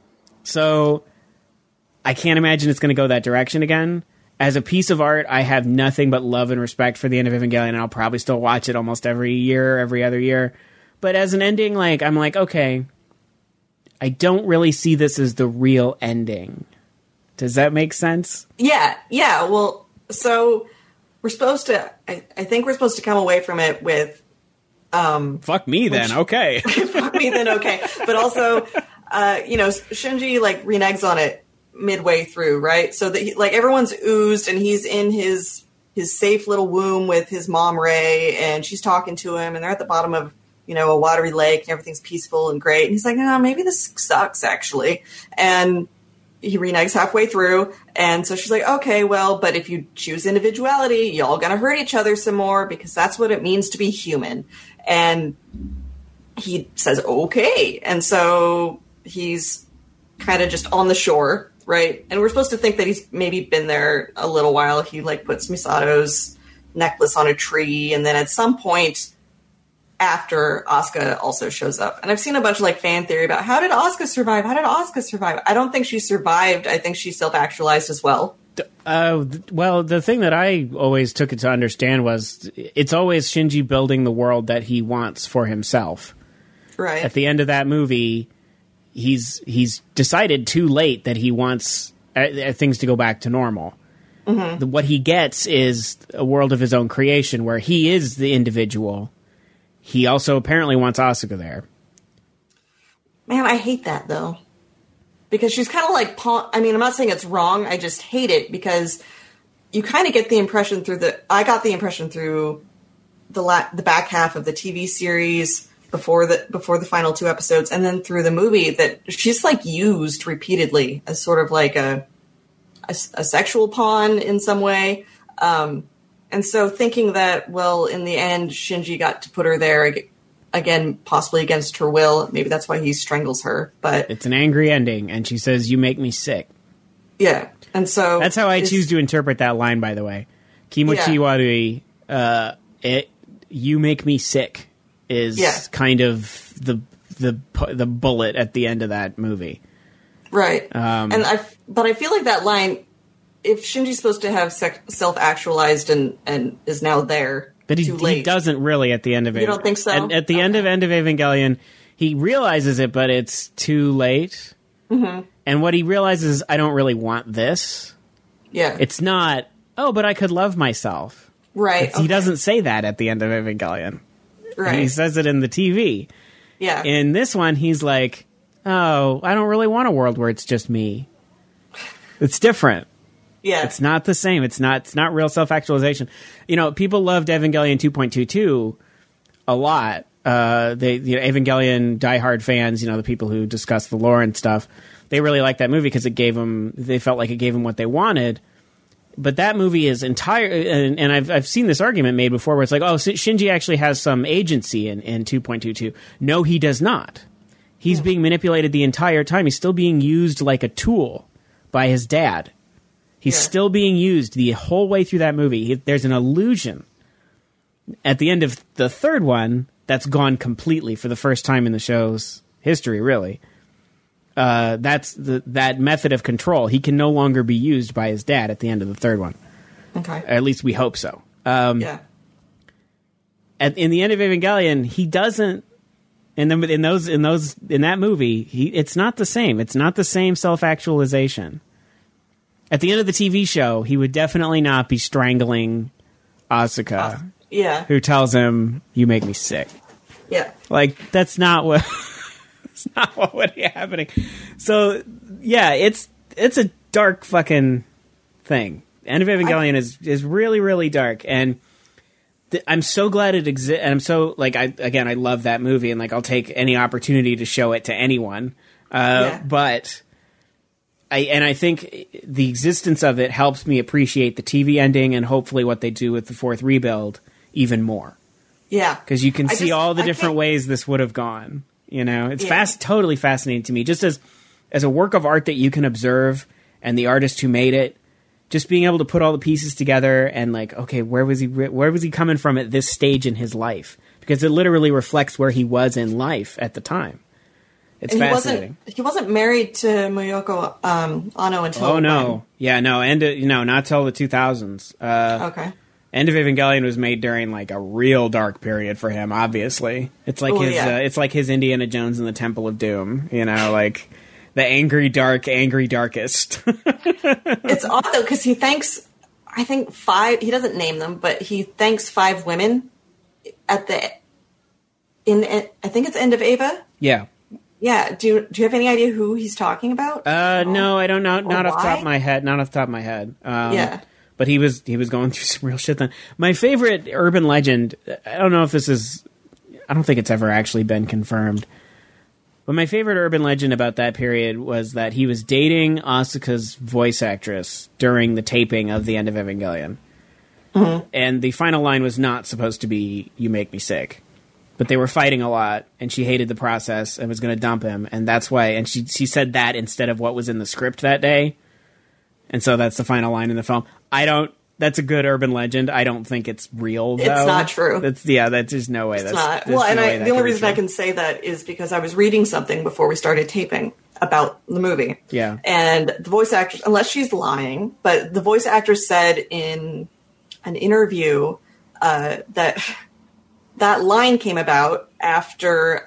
So I can't imagine it's going to go that direction again. As a piece of art, I have nothing but love and respect for the end of Evangelion, and I'll probably still watch it almost every year, every other year. But as an ending, like, I'm like, okay, I don't really see this as the real ending. Does that make sense? Yeah. Well, so we're supposed to, I think we're supposed to come away from it with, fuck me then, okay. Fuck me then, okay. But also, Shinji, like, reneges on it midway through, right? So that everyone's oozed, and he's in his safe little womb with his mom, Rei, and she's talking to him, and they're at the bottom of, a watery lake, and everything's peaceful and great. And he's like, oh, maybe this sucks, actually. And he reneges halfway through, and so she's like, okay, well, but if you choose individuality, y'all gonna hurt each other some more, because that's what it means to be human. And he says, okay. And so he's kind of just on the shore, right? And we're supposed to think that he's maybe been there a little while. He, like, puts Misato's necklace on a tree, and then at some point after, Asuka also shows up. And I've seen a bunch of, like, fan theory about how did Asuka survive? I don't think she survived. I think she self-actualized as well. Well, the thing that I always took it to understand was it's always Shinji building the world that he wants for himself. Right. At the end of that movie, he's decided too late that he wants things to go back to normal. Mm-hmm. What he gets is a world of his own creation where he is the individual. He also apparently wants Asuka there. Man, I hate that, though. Because she's kind of like... I mean, I'm not saying it's wrong. I just hate it because you kind of get the impression I got the impression through the back half of the TV series before the final two episodes, and then through the movie, that she's, like, used repeatedly as sort of like a sexual pawn in some way. And so thinking that, well, in the end, Shinji got to put her there again, possibly against her will. Maybe that's why he strangles her. But it's an angry ending, and she says, "You make me sick." Yeah, and so that's how I choose to interpret that line. By the way, Kimochi Warui, "You make me sick" is kind of the bullet at the end of that movie, right? But I feel like that line, if Shinji's supposed to have self-actualized and is now there. But he doesn't really at the end of it. You don't think so? And at the end of Evangelion, he realizes it, but it's too late. And what he realizes is, I don't really want this. Yeah. It's not, oh, but I could love myself. Right. He doesn't say that at the end of Evangelion. Right. And he says it in the TV. Yeah. In this one, he's like, oh, I don't really want a world where it's just me. It's different. Yeah. It's not the same. It's not real self-actualization. You know, people loved Evangelion 2.22 a lot. Evangelion diehard fans, you know, the people who discuss the lore and stuff, they really liked that movie because they felt like it gave them what they wanted. But that movie is and I've seen this argument made before where it's like, oh, Shinji actually has some agency in 2.22. No, he does not. He's being manipulated the entire time. He's still being used like a tool by his dad. He's still being used the whole way through that movie. There's an illusion. At the end of the third one, that's gone completely for the first time in the show's history, really. That's that method of control. He can no longer be used by his dad at the end of the third one. Okay. At least we hope so. Yeah. In the end of Evangelion, he doesn't. In that movie, it's not the same. It's not the same self-actualization. At the end of the TV show, he would definitely not be strangling Asuka. Yeah. Who tells him, "You make me sick." Yeah. Like, that's not what. It's not what would be happening. So, yeah, it's a dark fucking thing. End of Evangelion is really, really dark, and I'm so glad it exists. And I'm so I love that movie, and like I'll take any opportunity to show it to anyone. But I think the existence of it helps me appreciate the TV ending and hopefully what they do with the fourth rebuild even more. Yeah, because you can see all the different ways this would have gone. You know, it's totally fascinating to me. Just as a work of art that you can observe, and the artist who made it, just being able to put all the pieces together and like, okay, where was he coming from at this stage in his life? Because it literally reflects where he was in life at the time. It's fascinating. He wasn't married to Miyoko Anno until. Oh no, not till the 2000s. Okay. End of Evangelion was made during like a real dark period for him. Obviously, it's like it's like his Indiana Jones and the Temple of Doom. You know, like the angry darkest. It's odd though because he thanks, I think 5. He doesn't name them, but he thanks 5 women at I think it's End of Eva. Yeah. Yeah. Do you have any idea who he's talking about? No, I don't know. Not off the top of my head. Yeah. But he was going through some real shit then. My favorite urban legend, I don't know if this is, I don't think it's ever actually been confirmed, but my favorite urban legend about that period was that he was dating Asuka's voice actress during the taping of the End of Evangelion. Mm-hmm. And the final line was not supposed to be, "You make me sick." But they were fighting a lot, and she hated the process and was going to dump him, and that's why, and she said that instead of what was in the script that day. And so that's the final line in the film. That's a good urban legend. I don't think it's real, though. It's not true. There's no way. It's not. Well, and the only reason I can say that is because I was reading something before we started taping about the movie. Yeah. And the voice actress, unless she's lying, but the voice actress said in an interview that line came about after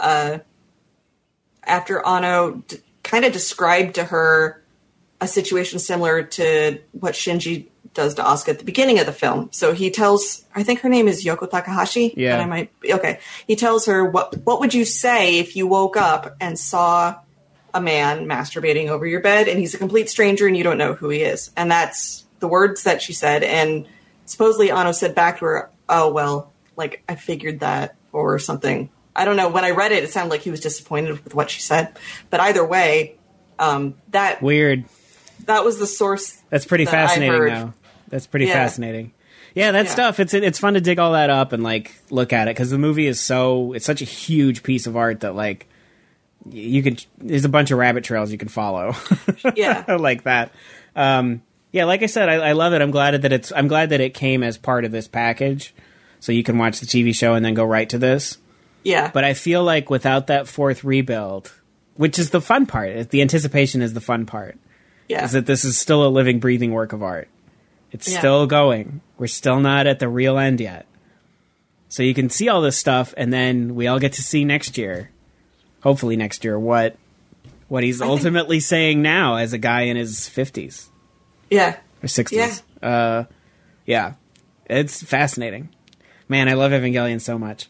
Anno kind of described to her a situation similar to what Shinji does to Asuka at the beginning of the film. So he tells, I think her name is Yoko Takahashi. Yeah. Okay. He tells her, what would you say if you woke up and saw a man masturbating over your bed and he's a complete stranger and you don't know who he is? And that's the words that she said. And supposedly Anno said back to her, "Oh, well, like I figured that," or something. I don't know. When I read it, it sounded like he was disappointed with what she said. But either way, that weird. That was the source. That's pretty fascinating, though. That's pretty fascinating. Yeah, that stuff. It's fun to dig all that up and like look at it because the movie is it's such a huge piece of art that like there's a bunch of rabbit trails you can follow. Yeah, like that. Yeah, like I said, I love it. I'm glad that it came as part of this package, so you can watch the TV show and then go right to this. Yeah, but I feel like without that fourth rebuild, which is the fun part, the anticipation is the fun part. Yeah. Is that this is still a living, breathing work of art. It's still going. We're still not at the real end yet. So you can see all this stuff, and then we all get to see next year, hopefully next year, what what he's ultimately saying now as a guy in his 50s. Yeah. Or 60s. Yeah. It's fascinating. Man, I love Evangelion so much.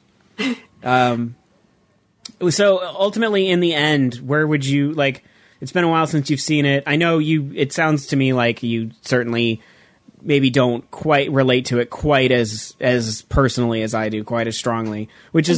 So ultimately, in the end, where would you, like, it's been a while since you've seen it. I know it sounds to me like you certainly maybe don't quite relate to it quite as personally as I do, quite as strongly, that's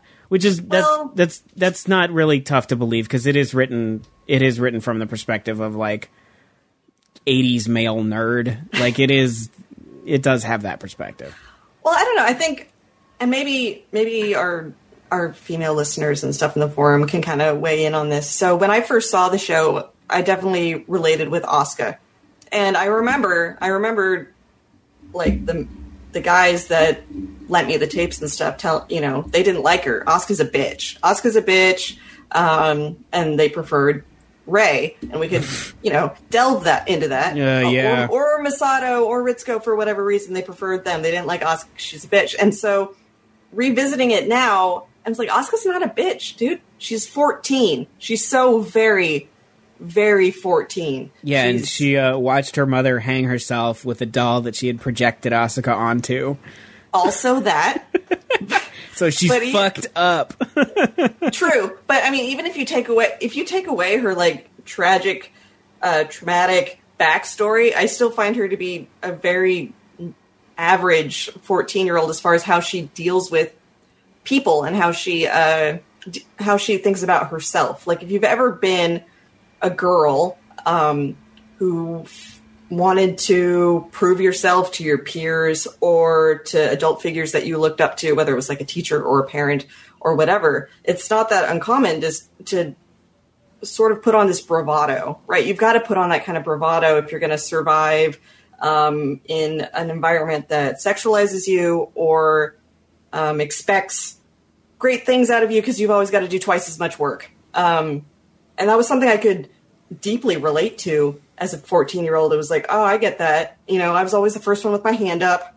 not really tough to believe, because it is written from the perspective of, like, 80s male nerd. Like, it does have that perspective. Well, I don't know. I think, and maybe our female listeners and stuff in the forum can kind of weigh in on this. So when I first saw the show, I definitely related with Asuka. And I remember like the guys that lent me the tapes and stuff they didn't like her. Asuka's a bitch. And they preferred Rei, and we could, delve into that. Yeah. Or Masato or Ritsuko, for whatever reason, they preferred them. They didn't like Asuka. She's a bitch. And so revisiting it now, I was like, Asuka's not a bitch, dude. She's 14. She's so very, very 14. Yeah, and she watched her mother hang herself with a doll that she had projected Asuka onto. Also that. So she's fucked up. True. But I mean, even if you take away her, like, traumatic backstory, I still find her to be a very average 14-year-old as far as how she deals with people and how she thinks about herself. Like, if you've ever been a girl who wanted to prove yourself to your peers or to adult figures that you looked up to, whether it was like a teacher or a parent or whatever, it's not that uncommon to sort of put on this bravado, right? You've got to put on that kind of bravado if you're going to survive in an environment that sexualizes you or expects great things out of you, because you've always got to do twice as much work. And that was something I could deeply relate to as a 14-year-old. It was like, oh, I get that. I was always the first one with my hand up.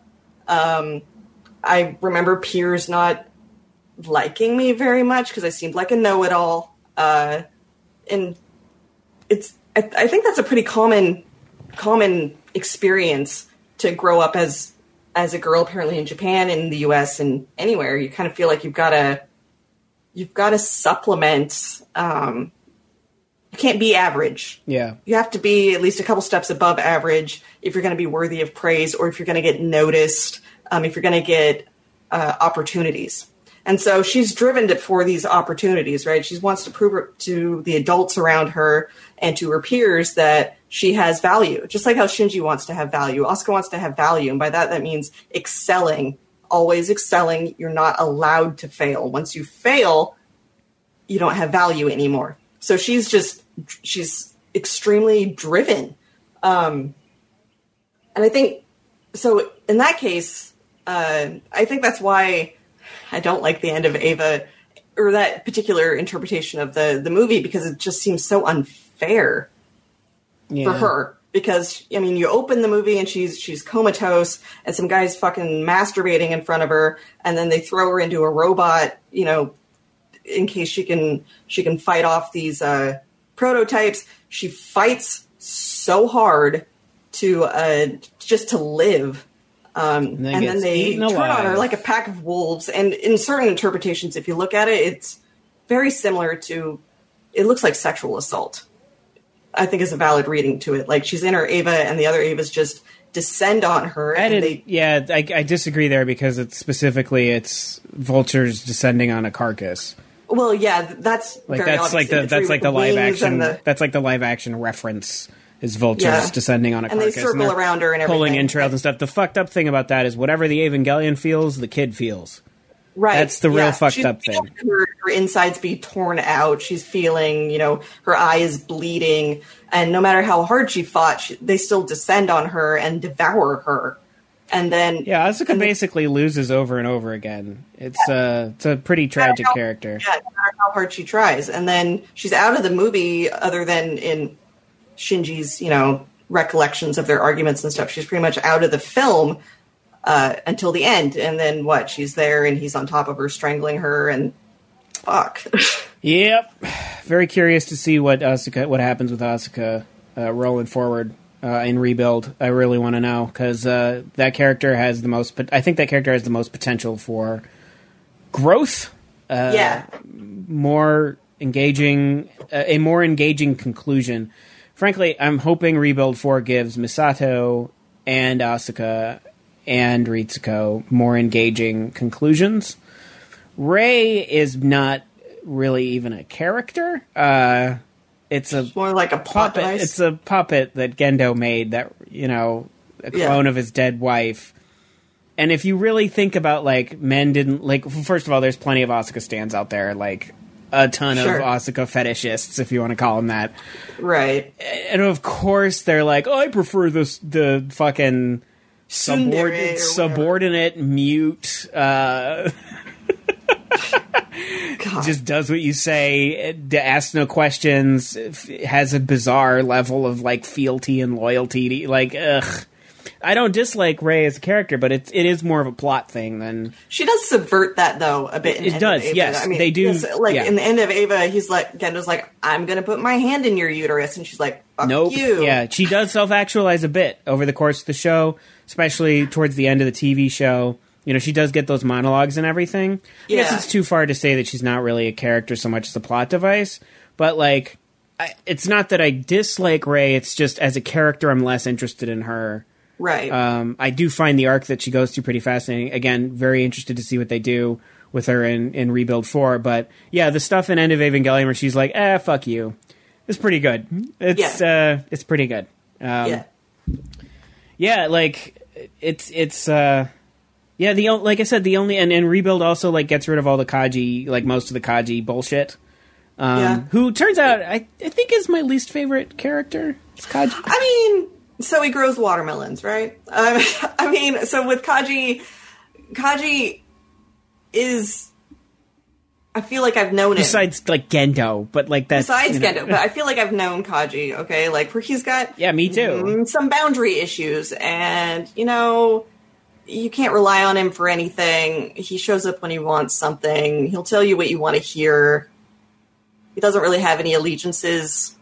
I remember peers not liking me very much because I seemed like a know-it-all. And I think that's a pretty common experience to grow up as a girl, apparently in Japan, in the US, and anywhere. You kind of feel like you've got to supplement. You can't be average. Yeah. You have to be at least a couple steps above average if you're going to be worthy of praise, or if you're going to get noticed, if you're going to get opportunities. And so she's driven for these opportunities, right? She wants to prove to the adults around her and to her peers that she has value, just like how Shinji wants to have value. Asuka wants to have value. And by that means excelling, always excelling. You're not allowed to fail. Once you fail, you don't have value anymore. So she's extremely driven. And I think, so in that case, I think that's why I don't like the end of Eva, or that particular interpretation of the movie, because it just seems so unfair for her. Because, I mean, you open the movie and she's comatose and some guy's fucking masturbating in front of her, and then they throw her into a robot, in case she can fight off these prototypes. She fights so hard to just to live. And then they turn on her like a pack of wolves. And in certain interpretations, if you look at it, it's very similar to, it looks like sexual assault, I think, is a valid reading to it. Like, she's in her Eva and the other Evas just descend on her. I disagree there, because it's vultures descending on a carcass. Well, yeah, that's like the live action reference. Is vultures descending on a carcass. And they circle around her and everything. Pulling entrails and stuff. The fucked up thing about that is whatever the Evangelion feels, the kid feels. Right. That's the real fucked up thing. Her insides be torn out. She's feeling, her eye is bleeding. And no matter how hard she fought, they still descend on her and devour her. And then... Yeah, Asuka basically loses over and over again. It's a pretty tragic character. Yeah, no matter how hard she tries. And then she's out of the movie, other than in Shinji's, recollections of their arguments and stuff. She's pretty much out of the film until the end. And then she's there and he's on top of her, strangling her. And fuck. Yep. Very curious to see what happens with Asuka rolling forward in Rebuild. I really want to know, because that character has the most. I think that character has the most potential for growth. More engaging, a more engaging conclusion. Frankly, I'm hoping Rebuild 4 gives Misato and Asuka and Ritsuko more engaging conclusions. Rei is not really even a character. It's more like a plot puppet. device. It's a puppet that Gendo made that, a clone of his dead wife. And if you really think about, men didn't, first of all, there's plenty of Asuka stands out there, a ton of Asuka fetishists, if you want to call them that. Right. And of course, they're like, I prefer the fucking subordinate mute, just does what you say, asks no questions, has a bizarre level of, fealty and loyalty. Ugh. I don't dislike Rei as a character, but it is more of a plot thing than... She does subvert that, though, a bit. It does, yes. I mean, they do. Yes, in the end of Ava, Gendo's like, I'm going to put my hand in your uterus. And she's like, fuck you. Yeah, she does self-actualize a bit over the course of the show, especially towards the end of the TV show. She does get those monologues and everything. Yeah. I guess it's too far to say that she's not really a character so much as a plot device. But, it's not that I dislike Rei. It's just, as a character, I'm less interested in her. Right. I do find the arc that she goes through pretty fascinating. Again, very interested to see what they do with her in Rebuild 4. But, yeah, the stuff in End of Evangelion where she's like, fuck you. It's pretty good. It's pretty good. Yeah, like I said, the only... And Rebuild also, gets rid of all the Kaji, most of the Kaji bullshit. Who turns out, I think is my least favorite character. It's Kaji. I mean... So he grows watermelons, right? So with Kaji is... I feel like I've known him. Besides, Gendo, but, that's... Besides Gendo, but I feel like I've known Kaji, okay? Where he's got... Yeah, me too. Some boundary issues, and, you can't rely on him for anything. He shows up when he wants something. He'll tell you what you want to hear. He doesn't really have any allegiances.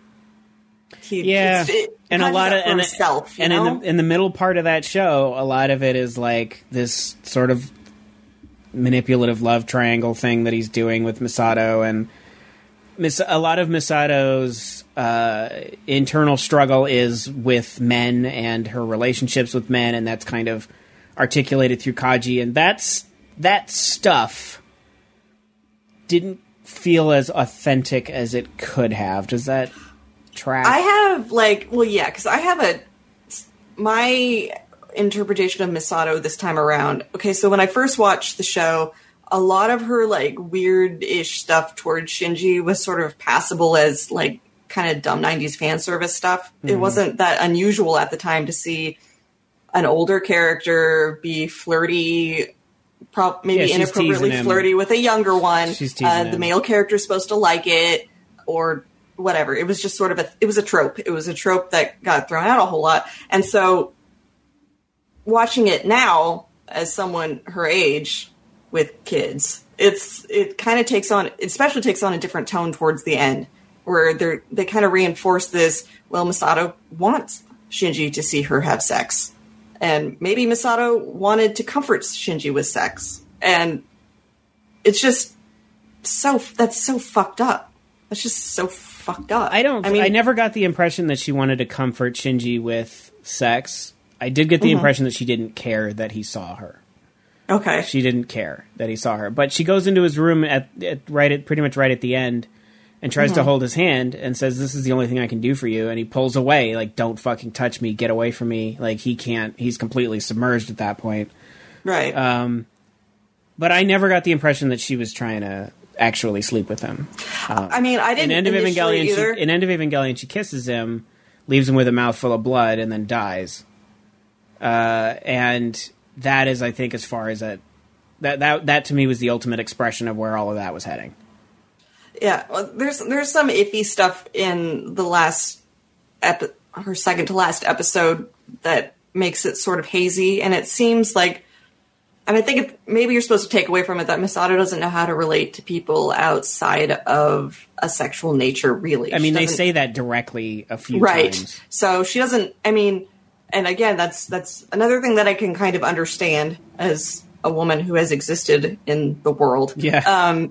And a lot of himself, and in the middle part of that show, a lot of it is this sort of manipulative love triangle thing that he's doing with Misato, and a lot of Misato's internal struggle is with men and her relationships with men, and that's kind of articulated through Kaji, and that stuff didn't feel as authentic as it could have. Does that track? I have because I have my interpretation of Misato this time around. Okay, so when I first watched the show, a lot of her weird-ish stuff towards Shinji was sort of passable as kind of dumb 90s fan service stuff. Mm-hmm. It wasn't that unusual at the time to see an older character be flirty, maybe inappropriately flirty with a younger one. She's teasing the male character is supposed to like it, or whatever. It was just sort of it was a trope. It was a trope that got thrown out a whole lot. And so watching it now as someone her age with kids, it kind of takes on a different tone towards the end, where they kind of reinforce this, well, Misato wants Shinji to see her have sex. And maybe Misato wanted to comfort Shinji with sex. And it's just that's so fucked up. That's just so fucked up. I never got the impression that she wanted to comfort Shinji with sex. I did get the impression that she didn't care that he saw her. Okay. She didn't care that he saw her. But she goes into his room pretty much right at the end and tries to hold his hand and says, this is the only thing I can do for you. And he pulls away, don't fucking touch me, get away from me. He can't, he's completely submerged at that point. Right. But I never got the impression that she was trying to actually sleep with him. I didn't in End of Evangelion, either. In End of Evangelion, she kisses him, leaves him with a mouthful of blood, and then dies. And that is, I think, as far as that to me was the ultimate expression of where all of that was heading. Yeah, well, there's some iffy stuff in the last her second to last episode that makes it sort of hazy, and it seems like And I think if maybe you're supposed to take away from it that Misato doesn't know how to relate to people outside of a sexual nature, really. I mean, they say that directly a few right. times. So she doesn't, I mean, and again, that's another thing that I can kind of understand as a woman who has existed in the world. Yeah.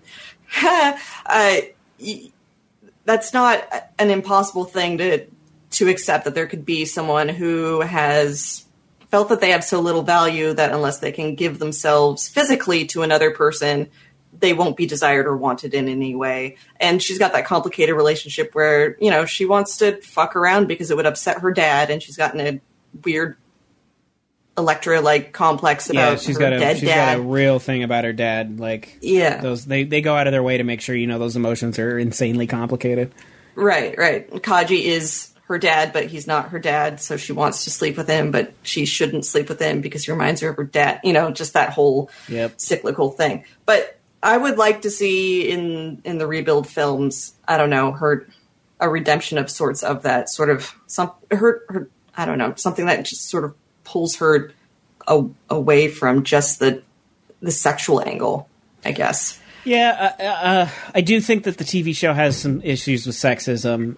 That's not an impossible thing to accept, that there could be someone who has felt that they have so little value that unless they can give themselves physically to another person, they won't be desired or wanted in any way. And she's got that complicated relationship where, you know, she wants to fuck around because it would upset her dad, and she's gotten a weird Electra-like complex about she's her got dead dad. Got a real thing about her dad. Like, those they go out of their way to make sure, you know, those emotions are insanely complicated. Right. Kaji is her dad, but he's not her dad, so she wants to sleep with him, but she shouldn't sleep with him because he reminds her of her dad. You know, just that whole cyclical thing. But I would like to see in the Rebuild films, I don't know, a redemption of sorts of that sort of her I don't know, something that just sort of pulls her away from just the sexual angle, I guess. Yeah, I do think that the TV show has some issues with sexism.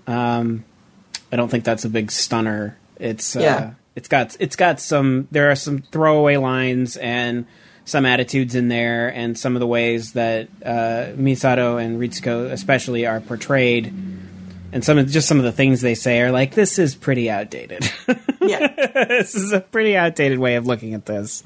I don't think that's a big stunner. It's got some. There are some throwaway lines and some attitudes in there, and some of the ways that Misato and Ritsuko especially are portrayed, and some of the things they say are like, this is pretty outdated. Yeah, this is a pretty outdated way of looking at this.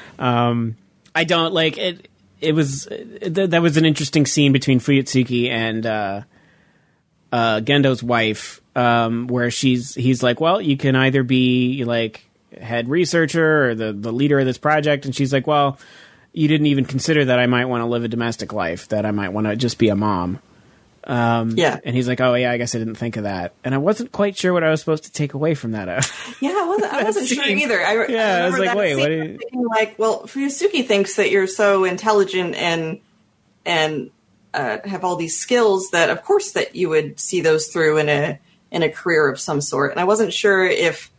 I don't like it. That was an interesting scene between Fuyutsuki and Gendo's wife, where he's like, well, you can either be like head researcher or the leader of this project, and she's like, well, you didn't even consider that I might want to live a domestic life, that I might want to just be a mom. And he's like, oh yeah, I guess I didn't think of that, and I wasn't quite sure what I was supposed to take away from that. I wasn't sure either. I was like, wait, what? Like, well, Fuyutsuki thinks that you're so intelligent and have all these skills that, of course, that you would see those through in a career of some sort. And I wasn't sure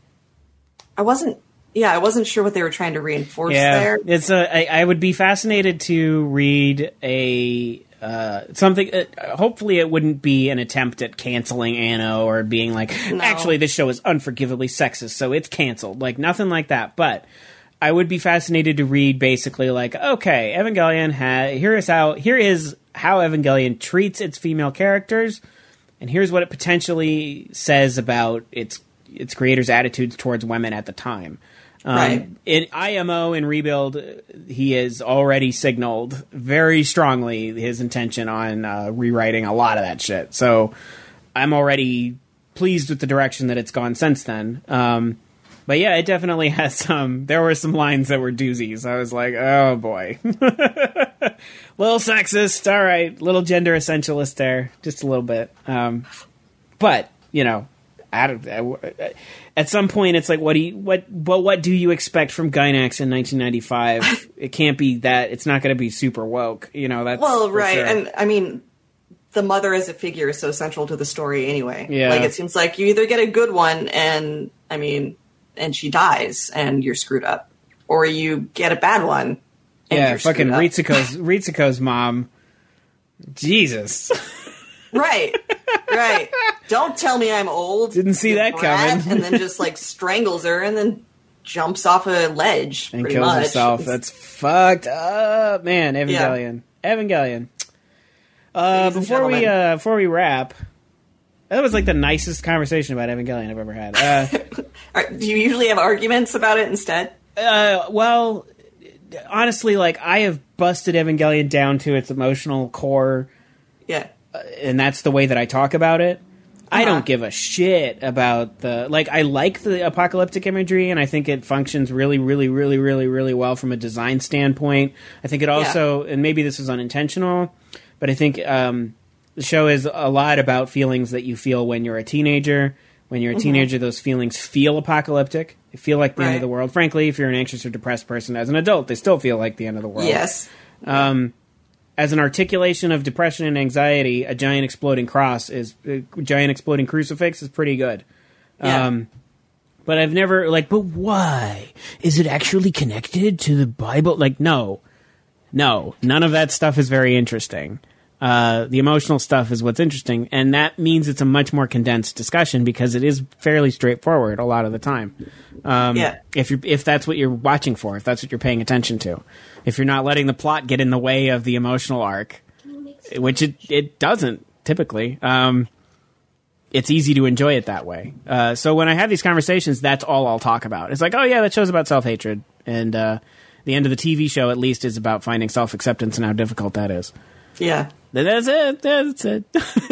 what they were trying to reinforce there. It's I would be fascinated to read something. Hopefully, it wouldn't be an attempt at canceling Anno or being like, actually, this show is unforgivably sexist, so it's canceled. Like, nothing like that. But I would be fascinated to read basically like, okay, Evangelion here is how Evangelion treats its female characters, and here's what it potentially says about its creators' attitudes towards women at the time. Right. In IMO in Rebuild, he has already signaled very strongly his intention on rewriting a lot of that shit. So I'm already pleased with the direction that it's gone since then. But yeah, it definitely has some. There were some lines that were doozies. I was like, oh boy. Little sexist, all right. Little gender essentialist there. Just a little bit. But, you know, at some point, it's like, what do you expect from Gainax in 1995? It can't be that. It's not going to be super woke. You know, that's right. Sure. And I mean, the mother as a figure is so central to the story anyway. Yeah. Like, it seems like you either get a good one and she dies and you're screwed up, or you get a bad one. And yeah, you're fucking screwed up. Ritsuko's mom. Jesus. Right. Don't tell me I'm old. Didn't see that coming. And then just like strangles her and then jumps off a ledge and kills herself. That's fucked up, man. Evangelion. Yeah. Evangelion. Before we wrap, that was like the nicest conversation about Evangelion I've ever had. Do you usually have arguments about it instead? Well, honestly, like, I have busted Evangelion down to its emotional core. Yeah. And that's the way that I talk about it. I don't give a shit about I like the apocalyptic imagery, and I think it functions really, really, really, really, really well from a design standpoint. I think it also, and maybe this is unintentional, but I think the show is a lot about feelings that you feel when you're a teenager. When you're a teenager, those feelings feel apocalyptic. They feel like the end of the world. Frankly, if you're an anxious or depressed person as an adult, they still feel like the end of the world. Yes. As an articulation of depression and anxiety, a giant exploding crucifix is pretty good. Yeah. But I've never, like, but why? Is it actually connected to the Bible? Like, no. None of that stuff is very interesting. The emotional stuff is what's interesting, and that means it's a much more condensed discussion because it is fairly straightforward a lot of the time. If that's what you're watching for, if that's what you're paying attention to, if you're not letting the plot get in the way of the emotional arc, which it doesn't typically, it's easy to enjoy it that way. So when I have these conversations, that's all I'll talk about. It's like, oh yeah, that show's about self-hatred, and the end of the TV show at least is about finding self-acceptance and how difficult that is. Yeah. That's it.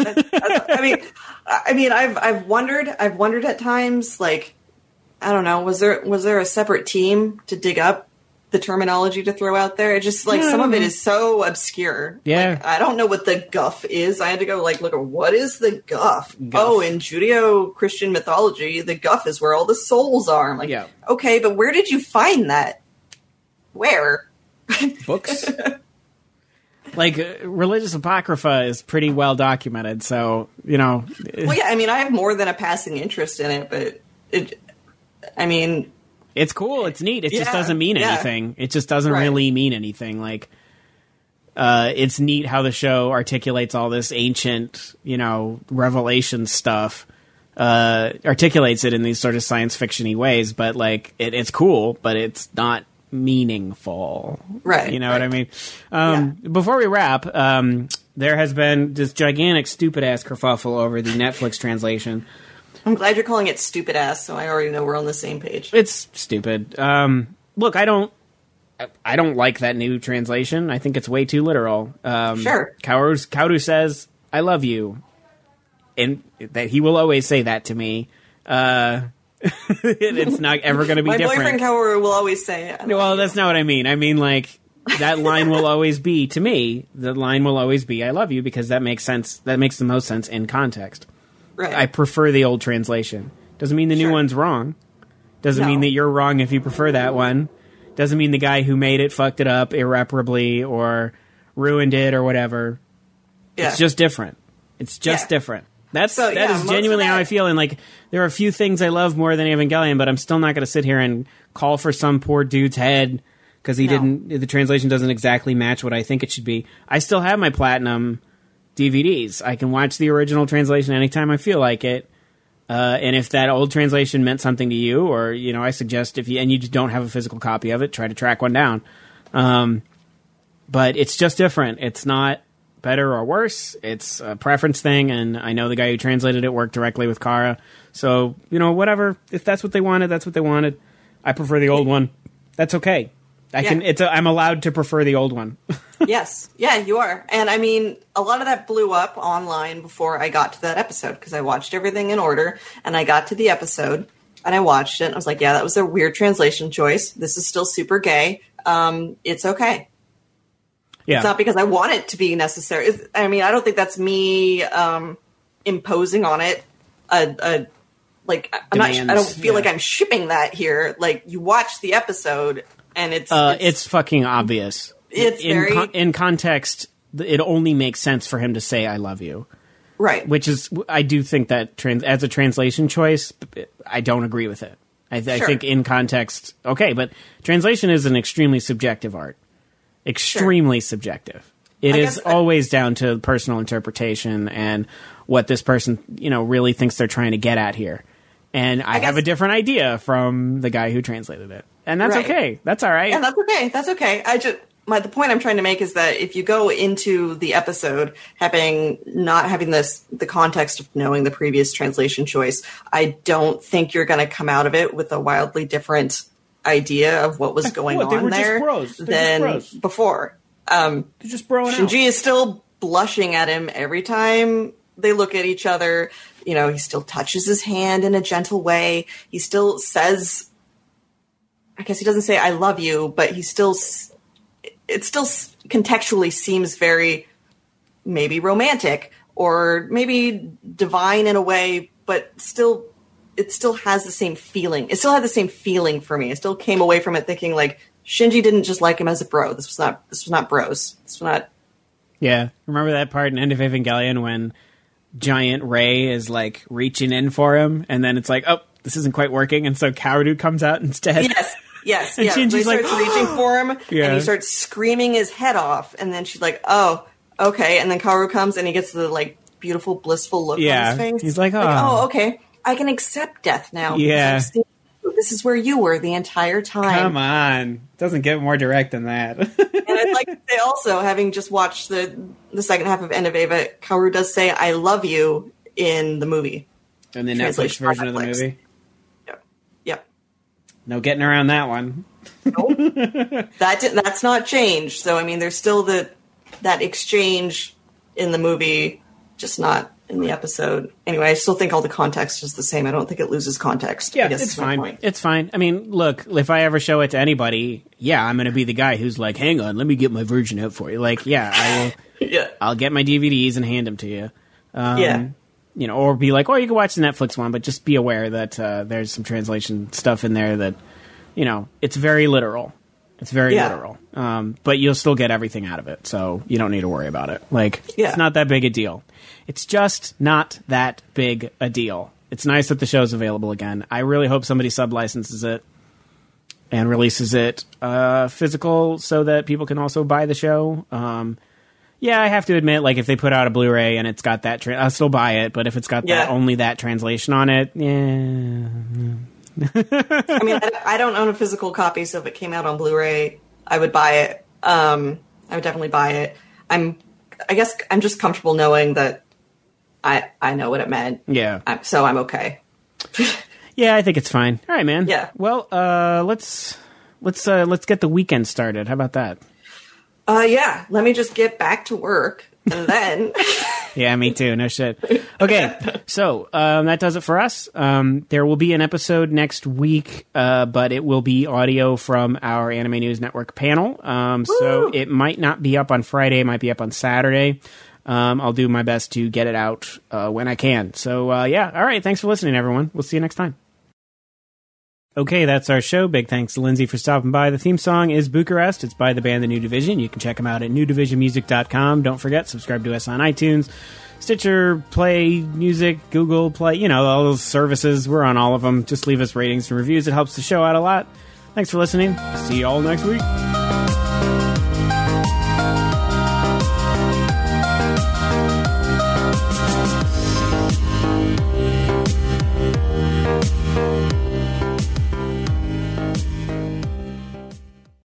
I mean, I've wondered at times, like, I don't know, was there a separate team to dig up the terminology to throw out there? It just, like, some of it is so obscure. Yeah. Like, I don't know what the guff is. I had to go, like, look at what is the guff? Oh, in Judeo-Christian mythology, the guff is where all the souls are. I'm like, okay, but where did you find that? Where? Books? Like, religious apocrypha is pretty well documented, so, you know. Well, yeah, I mean, I have more than a passing interest in it, but it's cool, it's neat, it just doesn't mean anything. It just doesn't really mean anything. Like, it's neat how the show articulates all this ancient, you know, revelation stuff, articulates it in these sort of science fiction-y ways, but, like, it's cool, but it's not meaningful, right? You know what I mean? Before we wrap, there has been this gigantic stupid ass kerfuffle over the Netflix translation. I'm glad you're calling it stupid ass, so I already know we're on the same page. It's stupid. Look, I don't like that new translation. I think it's way too literal. Sure. Kaoru says, "I love you," and that he will always say that to me. It's not ever going to be different. My boyfriend Kaoru will always say it. Well, that's not what I mean. I mean, like, that line will always be, to me, the line will always be, I love you, because that makes sense. That makes the most sense in context. Right. I prefer the old translation. Doesn't mean the new one's wrong. Doesn't mean that you're wrong if you prefer that one. Doesn't mean the guy who made it fucked it up irreparably or ruined it or whatever. Yeah. It's just different. It's just different. That is genuinely how I feel. And, like, there are a few things I love more than Evangelion, but I'm still not going to sit here and call for some poor dude's head because the translation doesn't exactly match what I think it should be. I still have my Platinum DVDs. I can watch the original translation anytime I feel like it. And if that old translation meant something to you, or, you know, I suggest and you just don't have a physical copy of it, try to track one down. But it's just different. It's not better or worse. It's a preference thing, and I know the guy who translated it worked directly with Kara. So, you know, whatever. If that's what they wanted, that's what they wanted. I prefer the old one. That's okay. I'm allowed to prefer the old one. Yes. Yeah, you are. And I mean, a lot of that blew up online before I got to that episode because I watched everything in order, and I got to the episode and I watched it and I was like, yeah, that was a weird translation choice. This is still super gay. It's okay. Yeah. It's not because I want it to be necessary. I mean, I don't think that's me imposing on it. I don't feel like I'm shipping that here. Like, you watch the episode and it's fucking obvious. It's in context. It only makes sense for him to say "I love you," right? Which is, I do think that as a translation choice, I don't agree with it. I think in context, okay, but translation is an extremely subjective art. Extremely subjective. It is always down to personal interpretation and what this person, you know, really thinks they're trying to get at here. And I have a different idea from the guy who translated it. And that's okay. That's all right. Yeah, that's okay. That's okay. The point I'm trying to make is that if you go into the episode not having the context of knowing the previous translation choice, I don't think you're going to come out of it with a wildly different idea of what was going on there than before. They're just broing out. Shinji is still blushing at him every time they look at each other. You know, he still touches his hand in a gentle way. He still says, I guess he doesn't say "I love you," but it still contextually seems very maybe romantic or maybe divine in a way, but still, it still has the same feeling. It still had the same feeling for me. I still came away from it thinking, like, Shinji didn't just like him as a bro. This was not bros. This was not. Yeah. Remember that part in End of Evangelion when giant Ray is, like, reaching in for him, and then it's like, oh, this isn't quite working, and so Kaoru comes out instead. Yes. And Shinji's he starts reaching for him, and he starts screaming his head off, and then she's like, oh, okay. And then Kaoru comes, and he gets the, like, beautiful, blissful look on his face. He's like, oh, okay. I can accept death now. Yeah. This is where you were the entire time. Come on. Doesn't get more direct than that. And I'd like to say also, having just watched the second half of End of Eva, Kaoru does say, I love you in the movie. In the Netflix version of the movie? Yep. No getting around that one. Nope. That's not changed. So, I mean, there's still that exchange in the movie, just not in the episode. Anyway, I still think all the context is the same. I don't think it loses context. Yeah, it's fine. It's fine. I mean, look, if I ever show it to anybody, I'm going to be the guy who's like, hang on, let me get my version out for you. Like, I will. I'll get my DVDs and hand them to you. Or be like, you can watch the Netflix one, but just be aware that there's some translation stuff in there that, it's very literal. It's very literal. But you'll still get everything out of it, so you don't need to worry about it. Like, it's not that big a deal. It's just not that big a deal. It's nice that the show's available again. I really hope somebody sub-licenses it and releases it physical so that people can also buy the show. I have to admit, like, if they put out a Blu-ray and it's got that, I'll still buy it, but if it's got only that translation on it, I mean, I don't own a physical copy, so if it came out on Blu-ray, I would buy it. I would definitely buy it. I guess I'm just comfortable knowing that I know what it meant. Yeah. So I'm okay. I think it's fine. All right, man. Yeah. Well, let's get the weekend started. How about that? Let me just get back to work, and then... Yeah, me too. No shit. Okay, so that does it for us. There will be an episode next week, but it will be audio from our Anime News Network panel. So it might not be up on Friday. It might be up on Saturday. I'll do my best to get it out when I can. So, all right. Thanks for listening, everyone. We'll see you next time. Okay, that's our show. Big thanks to Lindsay for stopping by. The theme song is Bucharest. It's by the band The New Division. You can check them out at newdivisionmusic.com. Don't forget, subscribe to us on iTunes, Stitcher, Play Music, Google Play, all those services. We're on all of them. Just leave us ratings and reviews. It helps the show out a lot. Thanks for listening. See you all next week.